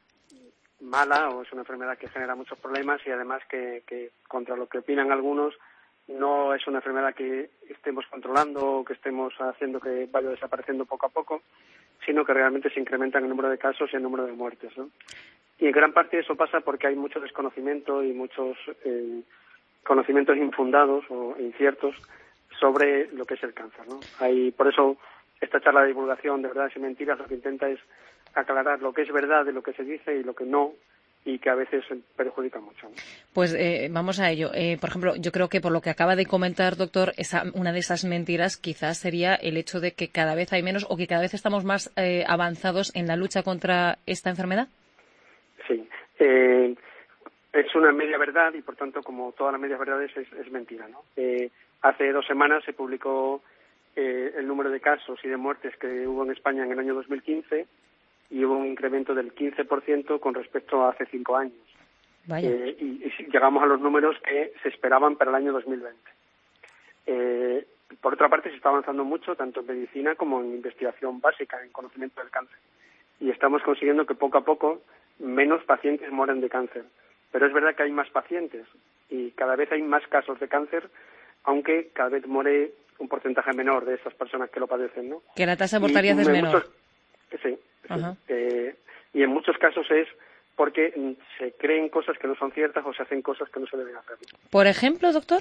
mala o es una enfermedad que genera muchos problemas y además que, que contra lo que opinan algunos no es una enfermedad que estemos controlando o que estemos haciendo que vaya desapareciendo poco a poco, sino que realmente se incrementan el número de casos y el número de muertes, ¿no? Y en gran parte eso pasa porque hay mucho desconocimiento y muchos eh, conocimientos infundados o inciertos sobre lo que es el cáncer, ¿no? Hay, por eso esta charla de divulgación de verdades y mentiras lo que intenta es aclarar lo que es verdad de lo que se dice y lo que no, y que a veces perjudica mucho, ¿no? Pues eh, vamos a ello. Eh, por ejemplo, yo creo que por lo que acaba de comentar, doctor, esa, una de esas mentiras quizás sería el hecho de que cada vez hay menos o que cada vez estamos más eh, avanzados en la lucha contra esta enfermedad. Sí. Eh, es una media verdad y, por tanto, como todas las medias verdades, es, es mentira, ¿no? Eh, hace dos semanas se publicó eh, el número de casos y de muertes que hubo en España en el año dos mil quince y hubo un incremento del quince por ciento con respecto a hace cinco años. Vaya. Eh, y, y llegamos a los números que se esperaban para el año dos mil veinte. Eh, por otra parte, se está avanzando mucho, tanto en medicina como en investigación básica, en conocimiento del cáncer. Y estamos consiguiendo que poco a poco menos pacientes mueren de cáncer. Pero es verdad que hay más pacientes y cada vez hay más casos de cáncer, aunque cada vez muere un porcentaje menor de esas personas que lo padecen, ¿no? Que la tasa de mortalidad y, es en menor. Muchos, sí, sí. Eh, y en muchos casos es porque se creen cosas que no son ciertas o se hacen cosas que no se deben hacer. Por ejemplo, doctor.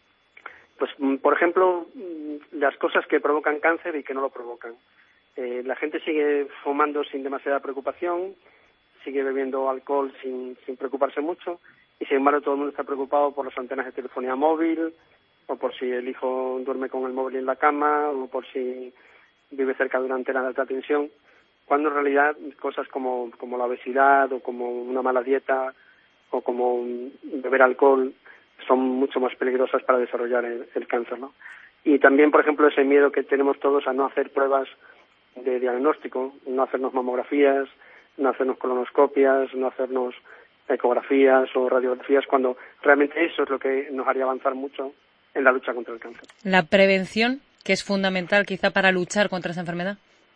Pues, por ejemplo, las cosas que provocan cáncer y que no lo provocan. Eh, la gente sigue fumando sin demasiada preocupación, sigue bebiendo alcohol sin, sin preocuparse mucho, y sin embargo todo el mundo está preocupado por las antenas de telefonía móvil, o por si el hijo duerme con el móvil en la cama, o por si vive cerca de una antena de alta tensión, cuando en realidad cosas como, como la obesidad, o como una mala dieta, o como beber alcohol, son mucho más peligrosas para desarrollar el, el cáncer, ¿no? Y también, por ejemplo, ese miedo que tenemos todos a no hacer pruebas de diagnóstico, no hacernos mamografías, no hacernos colonoscopias, no hacernos ecografías o radiografías, cuando realmente eso es lo que nos haría avanzar mucho en la lucha contra el cáncer. La prevención, que es fundamental quizá para luchar contra esa enfermedad.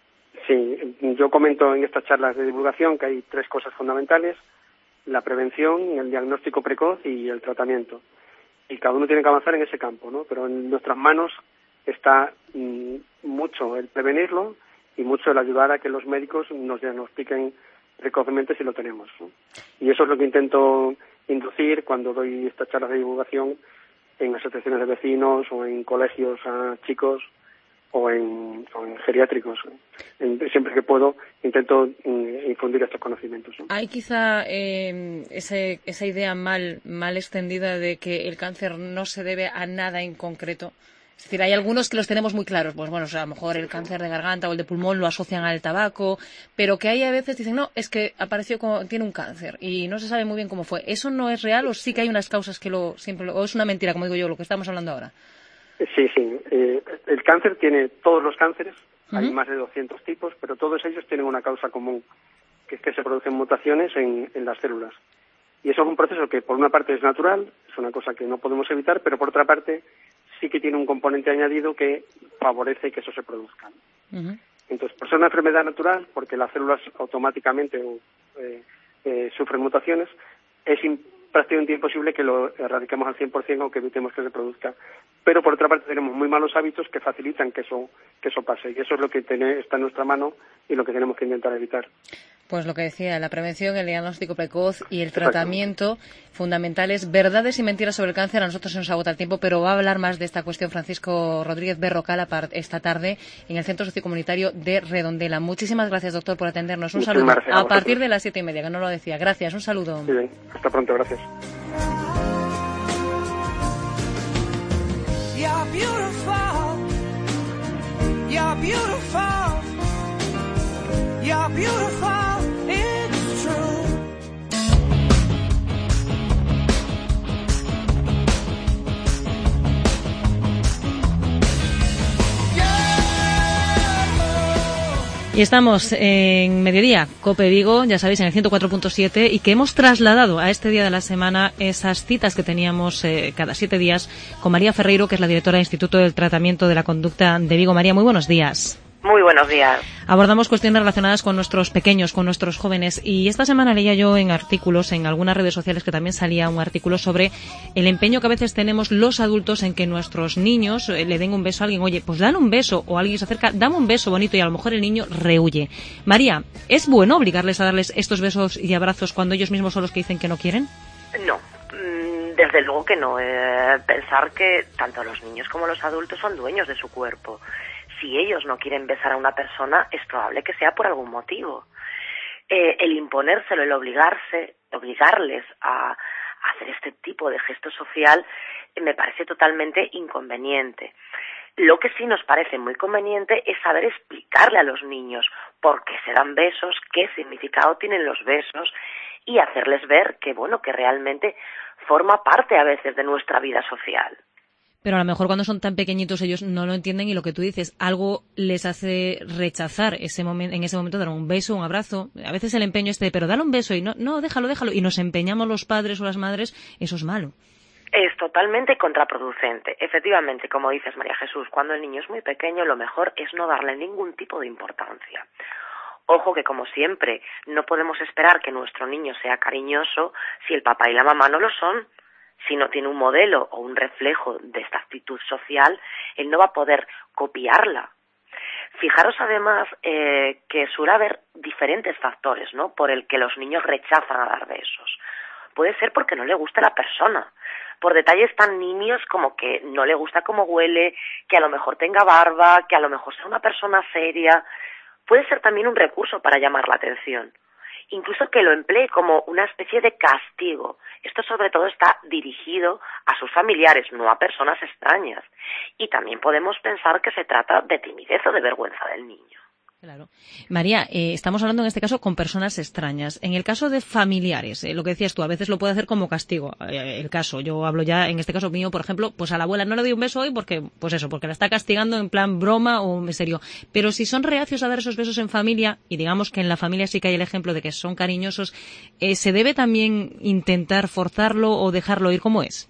Sí, yo comento en estas charlas de divulgación que hay tres cosas fundamentales: la prevención, el diagnóstico precoz y el tratamiento. Y cada uno tiene que avanzar en ese campo, ¿no? Pero en nuestras manos está mmm, mucho el prevenirlo y mucho el ayudar a que los médicos nos diagnostiquen precozmente si lo tenemos, ¿no? Y eso es lo que intento inducir cuando doy estas charlas de divulgación en asociaciones de vecinos o en colegios a chicos o en, o en geriátricos. En, siempre que puedo intento mm, infundir estos conocimientos, ¿no? Hay quizá eh, ese, esa idea mal, mal extendida de que el cáncer no se debe a nada en concreto. Es decir, hay algunos que los tenemos muy claros, pues bueno, o sea, a lo mejor el cáncer de garganta o el de pulmón lo asocian al tabaco, pero que hay a veces dicen, no, es que apareció como, tiene un cáncer y no se sabe muy bien cómo fue. ¿Eso no es real o sí que hay unas causas que lo siempre lo, o es una mentira, como digo yo, lo que estamos hablando ahora? Sí, sí. Eh, el cáncer tiene todos los cánceres, uh-huh. Hay más de doscientos tipos, pero todos ellos tienen una causa común, que es que se producen mutaciones en, en las células. Y eso es un proceso que por una parte es natural, es una cosa que no podemos evitar, pero por otra parte sí que tiene un componente añadido que favorece que eso se produzca. Uh-huh. Entonces, por ser una enfermedad natural, porque las células automáticamente eh, eh, sufren mutaciones, es in- prácticamente imposible que lo erradiquemos al cien por ciento o que evitemos que se produzca. Pero por otra parte tenemos muy malos hábitos que facilitan que eso que eso pase, y eso es lo que tiene, está en nuestra mano y lo que tenemos que intentar evitar. Pues lo que decía, la prevención, el diagnóstico precoz y el tratamiento fundamentales. Verdades y mentiras sobre el cáncer. A nosotros se nos agota el tiempo, pero va a hablar más de esta cuestión Francisco Rodríguez Berrocal esta tarde en el Centro Sociocomunitario de Redondela. Muchísimas gracias, doctor, por atendernos. Un saludo. A, a partir de las siete y media, que no lo decía. Gracias, un saludo. Muy bien, hasta pronto, gracias. You're beautiful. You're beautiful. You're beautiful. It's true. Y estamos en Mediodía, COPE Vigo, ya sabéis, en el ciento cuatro punto siete, y que hemos trasladado a este día de la semana esas citas que teníamos eh, cada siete días con María Ferreiro, que es la directora del Instituto del Tratamiento de la Conducta de Vigo. María, muy buenos días. Muy buenos días. Abordamos cuestiones relacionadas con nuestros pequeños, con nuestros jóvenes, y esta semana leía yo en artículos, en algunas redes sociales, que también salía un artículo sobre el empeño que a veces tenemos los adultos en que nuestros niños eh, le den un beso a alguien. Oye, pues dale un beso, o alguien se acerca, dame un beso bonito, y a lo mejor el niño rehuye. María, ¿es bueno obligarles a darles estos besos y abrazos cuando ellos mismos son los que dicen que no quieren? No, desde luego que no. Eh, pensar que tanto los niños como los adultos son dueños de su cuerpo. Si ellos no quieren besar a una persona, es probable que sea por algún motivo. Eh, el imponérselo, el obligarse, obligarles a, a hacer este tipo de gesto social, eh, me parece totalmente inconveniente. Lo que sí nos parece muy conveniente es saber explicarle a los niños por qué se dan besos, qué significado tienen los besos, y hacerles ver que, bueno, que realmente forma parte a veces de nuestra vida social. Pero a lo mejor cuando son tan pequeñitos ellos no lo entienden y lo que tú dices, algo les hace rechazar ese momento, en ese momento dar un beso, un abrazo. A veces el empeño este de, pero dale un beso y no, no, déjalo, déjalo. Y nos empeñamos los padres o las madres, eso es malo. Es totalmente contraproducente. Efectivamente, como dices, María Jesús, cuando el niño es muy pequeño, lo mejor es no darle ningún tipo de importancia. Ojo que, como siempre, no podemos esperar que nuestro niño sea cariñoso si el papá y la mamá no lo son. Si no tiene un modelo o un reflejo de esta actitud social, él no va a poder copiarla. Fijaros además eh, que suele haber diferentes factores, ¿no?, por el que los niños rechazan a dar besos. Puede ser porque no le gusta la persona, por detalles tan nimios como que no le gusta cómo huele, que a lo mejor tenga barba, que a lo mejor sea una persona seria. Puede ser también un recurso para llamar la atención. Incluso que lo emplee como una especie de castigo. Esto sobre todo está dirigido a sus familiares, no a personas extrañas. Y también podemos pensar que se trata de timidez o de vergüenza del niño. Claro. María, eh, estamos hablando en este caso con personas extrañas. En el caso de familiares, eh, lo que decías tú, a veces lo puede hacer como castigo. Eh, el caso, yo hablo ya, en este caso mío, por ejemplo, pues a la abuela no le doy un beso hoy porque, pues eso, porque la está castigando en plan broma o en serio. Pero si son reacios a dar esos besos en familia, y digamos que en la familia sí que hay el ejemplo de que son cariñosos, eh, ¿se debe también intentar forzarlo o dejarlo ir como es?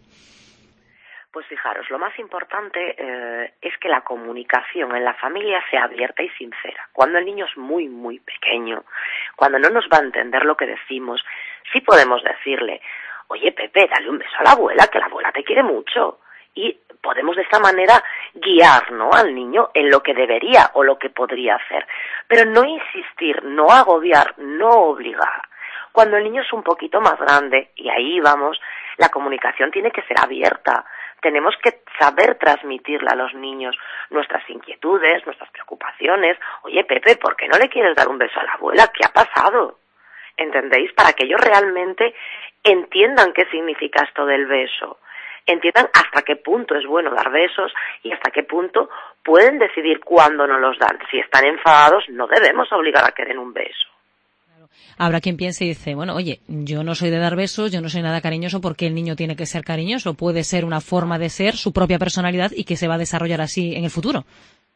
Pues fijaros, lo más importante eh, es que la comunicación en la familia sea abierta y sincera. Cuando el niño es muy, muy pequeño, cuando no nos va a entender lo que decimos, sí podemos decirle, oye Pepe, dale un beso a la abuela, que la abuela te quiere mucho. Y podemos de esta manera guiar, ¿no?, al niño en lo que debería o lo que podría hacer. Pero no insistir, no agobiar, no obligar. Cuando el niño es un poquito más grande, y ahí vamos, la comunicación tiene que ser abierta. Tenemos que saber transmitirle a los niños nuestras inquietudes, nuestras preocupaciones. Oye, Pepe, ¿por qué no le quieres dar un beso a la abuela? ¿Qué ha pasado? ¿Entendéis? Para que ellos realmente entiendan qué significa esto del beso. Entiendan hasta qué punto es bueno dar besos y hasta qué punto pueden decidir cuándo no los dan. Si están enfadados, no debemos obligar a que den un beso. Habrá quien piense y dice, bueno, oye, yo no soy de dar besos, yo no soy nada cariñoso, porque el niño tiene que ser cariñoso. Puede ser una forma de ser, su propia personalidad, y que se va a desarrollar así en el futuro.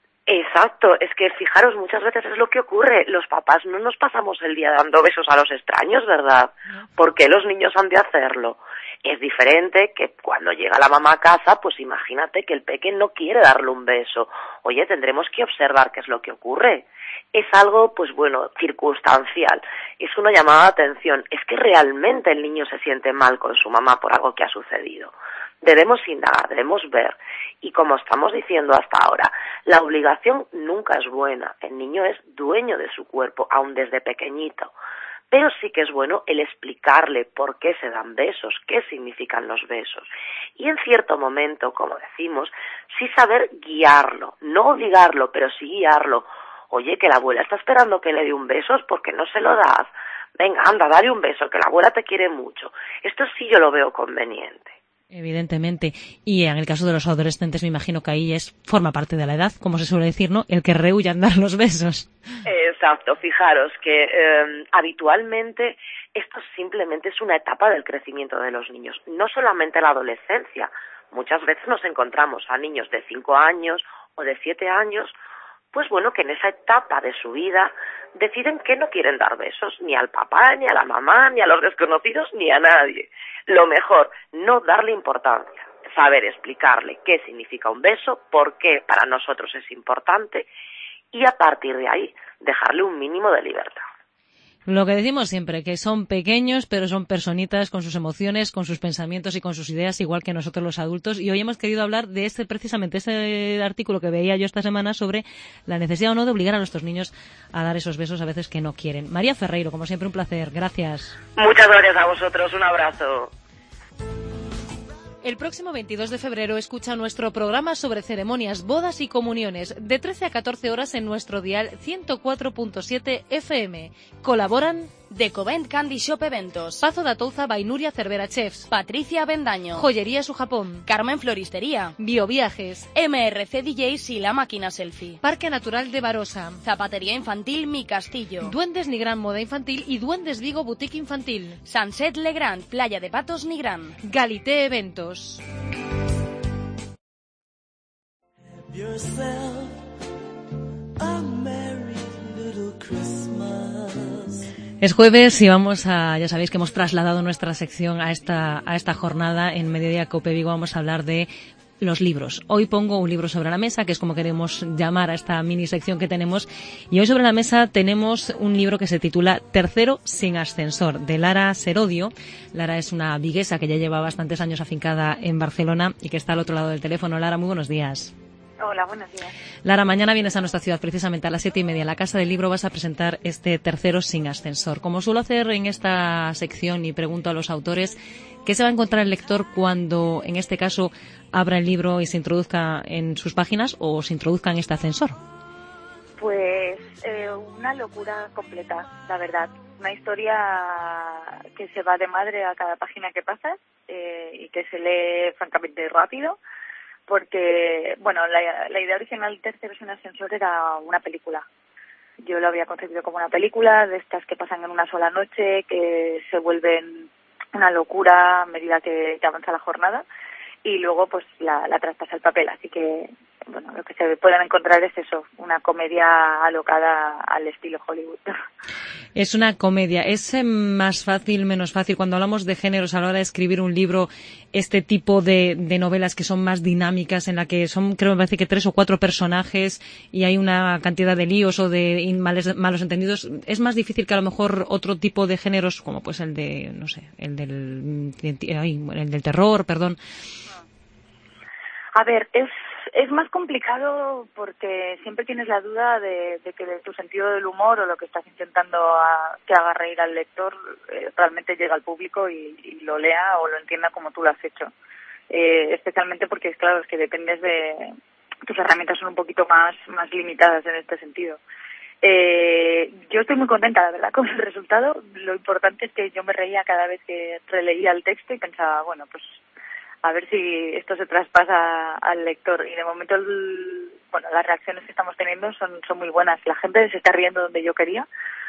Exacto, es que fijaros, muchas veces es lo que ocurre. Los papás no nos pasamos el día dando besos a los extraños, ¿verdad? ¿Por qué los niños han de hacerlo? Es diferente que cuando llega la mamá a casa, pues imagínate que el peque no quiere darle un beso. Oye, tendremos que observar qué es lo que ocurre. Es algo, pues bueno, circunstancial. Es una llamada de atención. Es que realmente el niño se siente mal con su mamá por algo que ha sucedido. Debemos indagar, debemos ver. Y como estamos diciendo hasta ahora, la obligación nunca es buena. El niño es dueño de su cuerpo, aun desde pequeñito. Pero sí que es bueno el explicarle por qué se dan besos, qué significan los besos. Y en cierto momento, como decimos, sí saber guiarlo, no obligarlo, pero sí guiarlo. Oye, que la abuela está esperando que le dé un beso, ¿por qué no se lo das? Venga, anda, dale un beso, que la abuela te quiere mucho. Esto sí yo lo veo conveniente. Evidentemente. Y en el caso de los adolescentes, me imagino que ahí es forma parte de la edad, como se suele decir, ¿no?, el que rehuyan dar los besos. Exacto, fijaros que eh, habitualmente esto simplemente es una etapa del crecimiento de los niños, no solamente la adolescencia. Muchas veces nos encontramos a niños de cinco años o de siete años, pues bueno, que en esa etapa de su vida deciden que no quieren dar besos, ni al papá, ni a la mamá, ni a los desconocidos, ni a nadie. Lo mejor, no darle importancia, saber explicarle qué significa un beso, por qué para nosotros es importante, y a partir de ahí, dejarle un mínimo de libertad. Lo que decimos siempre, que son pequeños, pero son personitas con sus emociones, con sus pensamientos y con sus ideas, igual que nosotros los adultos. Y hoy hemos querido hablar de este, precisamente, ese artículo que veía yo esta semana sobre la necesidad o no de obligar a nuestros niños a dar esos besos a veces que no quieren. María Ferreiro, como siempre, un placer. Gracias. Muchas gracias a vosotros. Un abrazo. El próximo veintidós de febrero escucha nuestro programa sobre ceremonias, bodas y comuniones, de trece a catorce horas en nuestro dial ciento cuatro punto siete F M. Colaboran Decovent Candy Shop Eventos, Pazo da Touza Bainuria Cervera Chefs, Patricia Bendaño, Joyería Su Japón, Carmen Floristería, Bioviajes, M R C D Js y La Máquina Selfie, Parque Natural de Barosa, Zapatería Infantil Mi Castillo, Duendes Nigrán Moda Infantil y Duendes Vigo Boutique Infantil, Sunset Legrand, Playa de Patos Nigrán, Galité Eventos. yourself a merry little Christmas. Es jueves y vamos a, ya sabéis que hemos trasladado nuestra sección a esta, a esta jornada en Mediodía Cope Vigo. Vamos a hablar de los libros. Hoy pongo un libro sobre la mesa, que es como queremos llamar a esta mini sección que tenemos. Y hoy sobre la mesa tenemos un libro que se titula Tercero sin ascensor, de Lara Serodio. Lara es una viguesa que ya lleva bastantes años afincada en Barcelona y que está al otro lado del teléfono. Lara, muy buenos días. Hola, buenos días. Lara, mañana vienes a nuestra ciudad precisamente a las siete y media. En la Casa del Libro vas a presentar este Tercero sin ascensor. Como suelo hacer en esta sección y pregunto a los autores, ¿qué se va a encontrar el lector cuando, en este caso, abra el libro y se introduzca en sus páginas o se introduzca en este ascensor? Pues eh, una locura completa, la verdad. Una historia que se va de madre a cada página que pasas eh, y que se lee francamente rápido. Porque, bueno, la, la idea original de Tercero sin ascensor era una película. Yo lo había concebido como una película de estas que pasan en una sola noche, que se vuelven una locura a medida que, que avanza la jornada, y luego pues la, la traspasa al papel. Así que, bueno, lo que se pueden encontrar es eso, una comedia alocada al estilo Hollywood. Es una comedia. ¿Es más fácil, menos fácil, cuando hablamos de géneros a la hora de escribir un libro, este tipo de, de novelas que son más dinámicas, en la que son, creo, me parece que tres o cuatro personajes y hay una cantidad de líos o de males, malos entendidos? ¿Es más difícil que a lo mejor otro tipo de géneros, como pues el de, no sé, el del, ay, el del terror, perdón? A ver, es es más complicado porque siempre tienes la duda de, de que de tu sentido del humor o lo que estás intentando a, que haga reír al lector eh, realmente llega al público y, y lo lea o lo entienda como tú lo has hecho. Eh, especialmente porque, claro, es que dependes de... Tus herramientas son un poquito más, más limitadas en este sentido. Eh, yo estoy muy contenta, la verdad, con el resultado. Lo importante es que yo me reía cada vez que releía el texto y pensaba, bueno, pues a ver si esto se traspasa al lector. Y de momento, el, bueno, las reacciones que estamos teniendo son, son muy buenas. La gente se está riendo donde yo quería.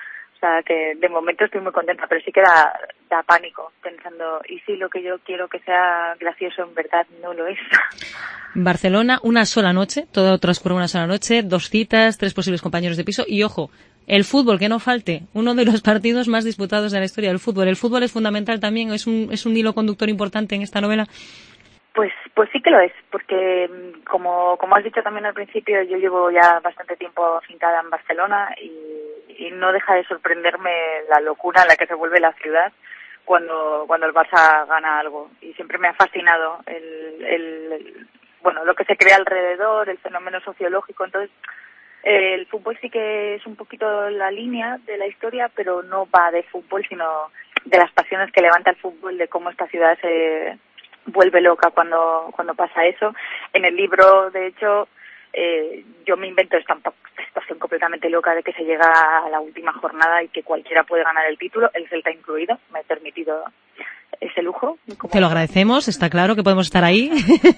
O sea, que de momento estoy muy contenta, pero sí que da, da pánico pensando, ¿y si lo que yo quiero que sea gracioso en verdad no lo es? Barcelona, una sola noche, todo transcurre una sola noche, dos citas, tres posibles compañeros de piso y, ojo, el fútbol, que no falte, uno de los partidos más disputados de la historia del fútbol. ¿El fútbol es fundamental también? ¿Es un, es un hilo conductor importante en esta novela? Pues pues sí que lo es, porque como como has dicho también al principio, yo llevo ya bastante tiempo afincada en Barcelona y, y no deja de sorprenderme la locura en la que se vuelve la ciudad cuando cuando el Barça gana algo. Y siempre me ha fascinado el, el, el bueno lo que se crea alrededor, el fenómeno sociológico. Entonces, eh, el fútbol sí que es un poquito la línea de la historia, pero no va de fútbol, sino de las pasiones que levanta el fútbol, de cómo esta ciudad se vuelve loca cuando cuando pasa eso. En el libro, de hecho, eh, yo me invento esta situación completamente loca de que se llega a la última jornada y que cualquiera puede ganar el título, el Celta incluido. Me he permitido ese lujo. Como... Te lo agradecemos, está claro que podemos estar ahí.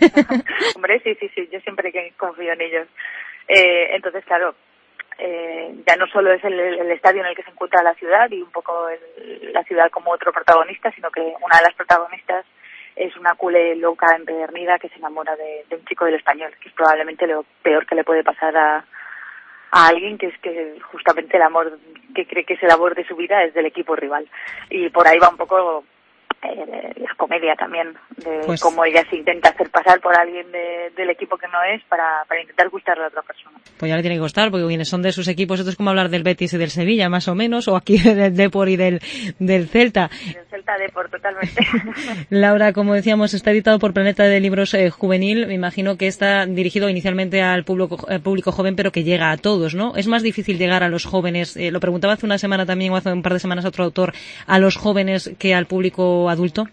Hombre, sí, sí, sí, yo siempre que confío en ellos. Eh, entonces, claro, eh, ya no solo es el, el estadio en el que se encuentra la ciudad y un poco el, la ciudad como otro protagonista, sino que una de las protagonistas es una culé loca, empedernida, que se enamora de, de un chico del Español, que es probablemente lo peor que le puede pasar a, a alguien, que es que justamente el amor que cree que es el amor de su vida es del equipo rival. Y por ahí va un poco eh, la comedia también, de pues, cómo ella se intenta hacer pasar por alguien de, del equipo que no es para, para intentar gustarle a otra persona. Pues ya le tiene que gustar, porque quienes son de sus equipos, esto es como hablar del Betis y del Sevilla, más o menos, o aquí del Depor y del, del Celta. Del Celta Depor, totalmente. Laura, como decíamos, está editado por Planeta de Libros eh, Juvenil. Me imagino que está dirigido inicialmente al público, eh, público joven, pero que llega a todos, ¿no? ¿Es más difícil llegar a los jóvenes? Eh, lo preguntaba hace una semana también, o hace un par de semanas otro autor, a los jóvenes que al público adulto.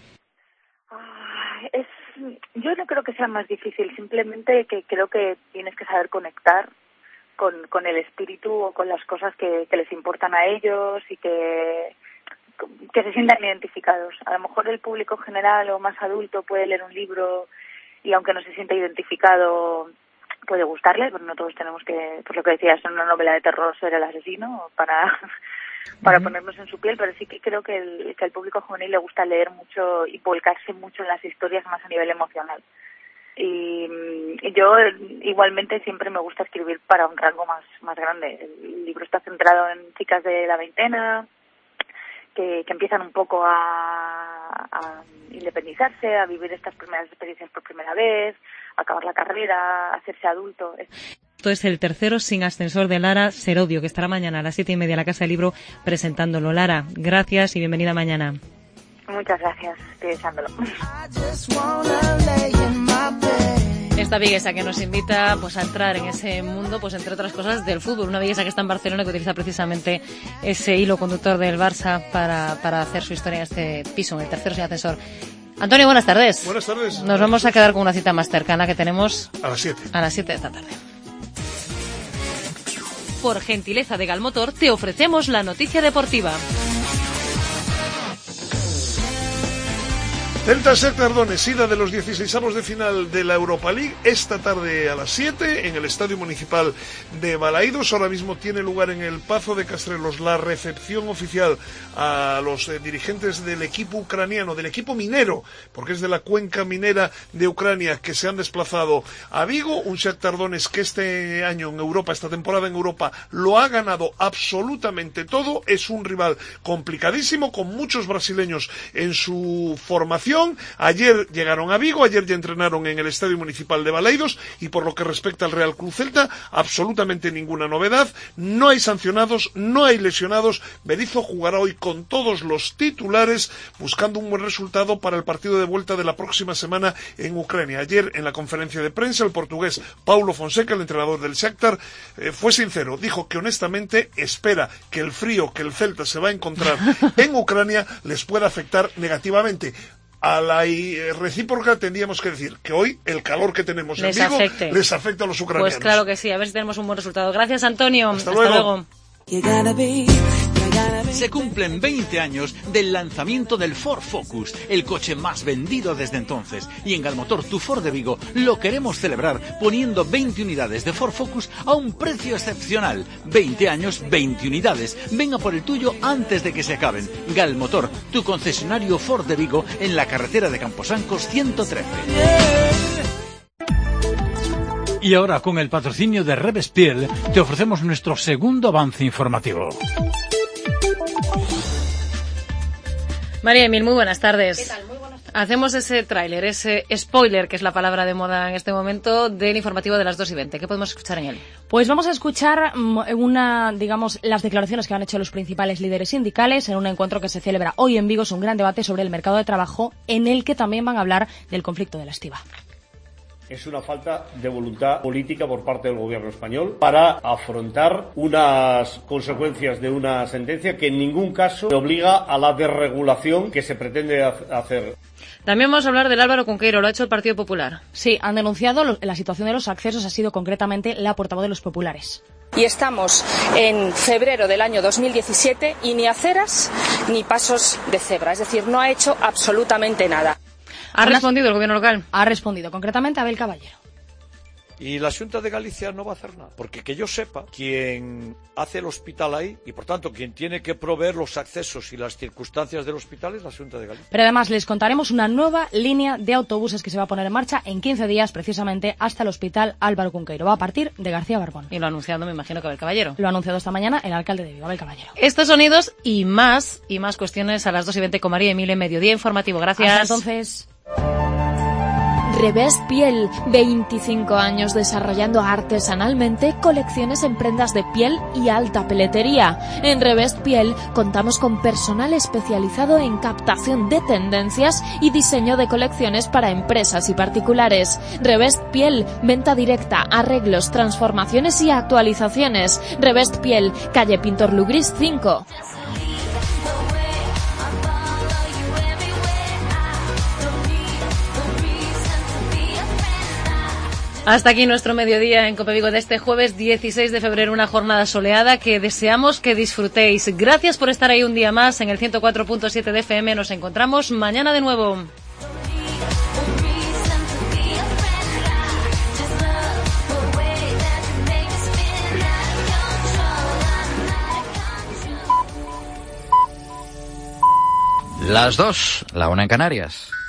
Es, yo no creo que sea más difícil, simplemente que creo que tienes que saber conectar con, con el espíritu o con las cosas que, que les importan a ellos y que, que se sientan identificados. A lo mejor el público general o más adulto puede leer un libro y aunque no se sienta identificado puede gustarle, pero no todos tenemos que, por lo que decías, en una novela de terror ser el asesino para... para ponernos en su piel, pero sí que creo que, el, que al público juvenil le gusta leer mucho y volcarse mucho en las historias más a nivel emocional. Y, y yo igualmente siempre me gusta escribir para un rango más, más grande. El libro está centrado en chicas de la veintena, que, que empiezan un poco a, a independizarse, a vivir estas primeras experiencias por primera vez, a acabar la carrera, a hacerse adulto. Esto es el tercero sin ascensor de Lara Serodio, que estará mañana a las siete y media en la Casa del Libro presentándolo. Lara, gracias y bienvenida mañana. Muchas gracias, estoy deseándolo. Esta viguesa que nos invita pues a entrar en ese mundo, pues entre otras cosas, del fútbol. Una viguesa que está en Barcelona, que utiliza precisamente ese hilo conductor del Barça para, para hacer su historia en este piso, en el tercero sin ascensor. Antonio, buenas tardes. Buenas tardes. Nos vamos a quedar con una cita más cercana que tenemos a las siete. A las siete de esta tarde. Por gentileza de Galmotor, te ofrecemos la noticia deportiva. Celta Shakhtar Donetsk, ida de los dieciseisavos de final de la Europa League, esta tarde a las siete en el Estadio Municipal de Balaidos. Ahora mismo tiene lugar en el Pazo de Castrelos la recepción oficial a los eh, dirigentes del equipo ucraniano, del equipo minero, porque es de la cuenca minera de Ucrania, que se han desplazado a Vigo. Un Shakhtar Donetsk que este año en Europa, esta temporada en Europa, lo ha ganado absolutamente todo. Es un rival complicadísimo, con muchos brasileños en su formación. Ayer llegaron a Vigo, ayer ya entrenaron en el Estadio Municipal de Balaidos, y por lo que respecta al Real Club Celta, absolutamente ninguna novedad. No hay sancionados, no hay lesionados. Berizzo jugará hoy con todos los titulares, buscando un buen resultado para el partido de vuelta de la próxima semana en Ucrania. Ayer, en la conferencia de prensa, el portugués Paulo Fonseca, el entrenador del Shakhtar, eh, fue sincero. Dijo que honestamente espera que el frío que el Celta se va a encontrar en Ucrania les pueda afectar negativamente. A la recíproca tendríamos que decir que hoy el calor que tenemos les en Vigo afecte. les afecta a los ucranianos. Pues claro que sí, a ver si tenemos un buen resultado. Gracias, Antonio. Hasta, Hasta luego. luego. Se cumplen veinte años del lanzamiento del Ford Focus, el coche más vendido desde entonces. Y en Galmotor, tu Ford de Vigo, lo queremos celebrar poniendo veinte unidades de Ford Focus a un precio excepcional. veinte años, veinte unidades. Venga por el tuyo antes de que se acaben. Galmotor, tu concesionario Ford de Vigo, en la carretera de Camposancos ciento trece. Y ahora, con el patrocinio de Revespiel, te ofrecemos nuestro segundo avance informativo. María Emil, muy buenas tardes. ¿Qué tal? Muy buenas tardes. Hacemos ese tráiler, ese spoiler, que es la palabra de moda en este momento, del informativo de las dos y veinte. ¿Qué podemos escuchar en él? Pues vamos a escuchar una, digamos, las declaraciones que han hecho los principales líderes sindicales en un encuentro que se celebra hoy en Vigo. Es un gran debate sobre el mercado de trabajo, en el que también van a hablar del conflicto de la estiba. Es una falta de voluntad política por parte del gobierno español para afrontar unas consecuencias de una sentencia que en ningún caso obliga a la desregulación que se pretende hacer. También vamos a hablar del Álvaro Cunqueiro, lo ha hecho el Partido Popular. Sí, han denunciado lo, la situación de los accesos, ha sido concretamente la portavoz de los populares. Y estamos en febrero del año dos mil diecisiete y ni aceras ni pasos de cebra, es decir, no ha hecho absolutamente nada. ¿Ha respondido el gobierno local? Ha respondido concretamente Abel Caballero. Y la Xunta de Galicia no va a hacer nada, porque que yo sepa, quien hace el hospital ahí, y por tanto quien tiene que proveer los accesos y las circunstancias del hospital, es la Xunta de Galicia. Pero además les contaremos una nueva línea de autobuses que se va a poner en marcha en quince días, precisamente hasta el hospital Álvaro Cunqueiro. Va a partir de García Barbón. Y lo ha anunciado, me imagino, que Abel Caballero. Lo ha anunciado esta mañana el alcalde de Vigo, Abel Caballero. Estos sonidos y más, y más cuestiones a las dos y veinte con María Emil en Mediodía Informativo. Gracias. Hasta entonces. Revest Piel, veinticinco años desarrollando artesanalmente colecciones en prendas de piel y alta peletería. En Revest Piel contamos con personal especializado en captación de tendencias y diseño de colecciones para empresas y particulares. Revest Piel, venta directa, arreglos, transformaciones y actualizaciones. Revest Piel, calle Pintor Lugris cinco. Hasta aquí nuestro mediodía en Cope Vigo de este jueves dieciséis de febrero, una jornada soleada que deseamos que disfrutéis. Gracias por estar ahí un día más en el ciento cuatro punto siete de F M. Nos encontramos mañana de nuevo. Las dos, la una en Canarias.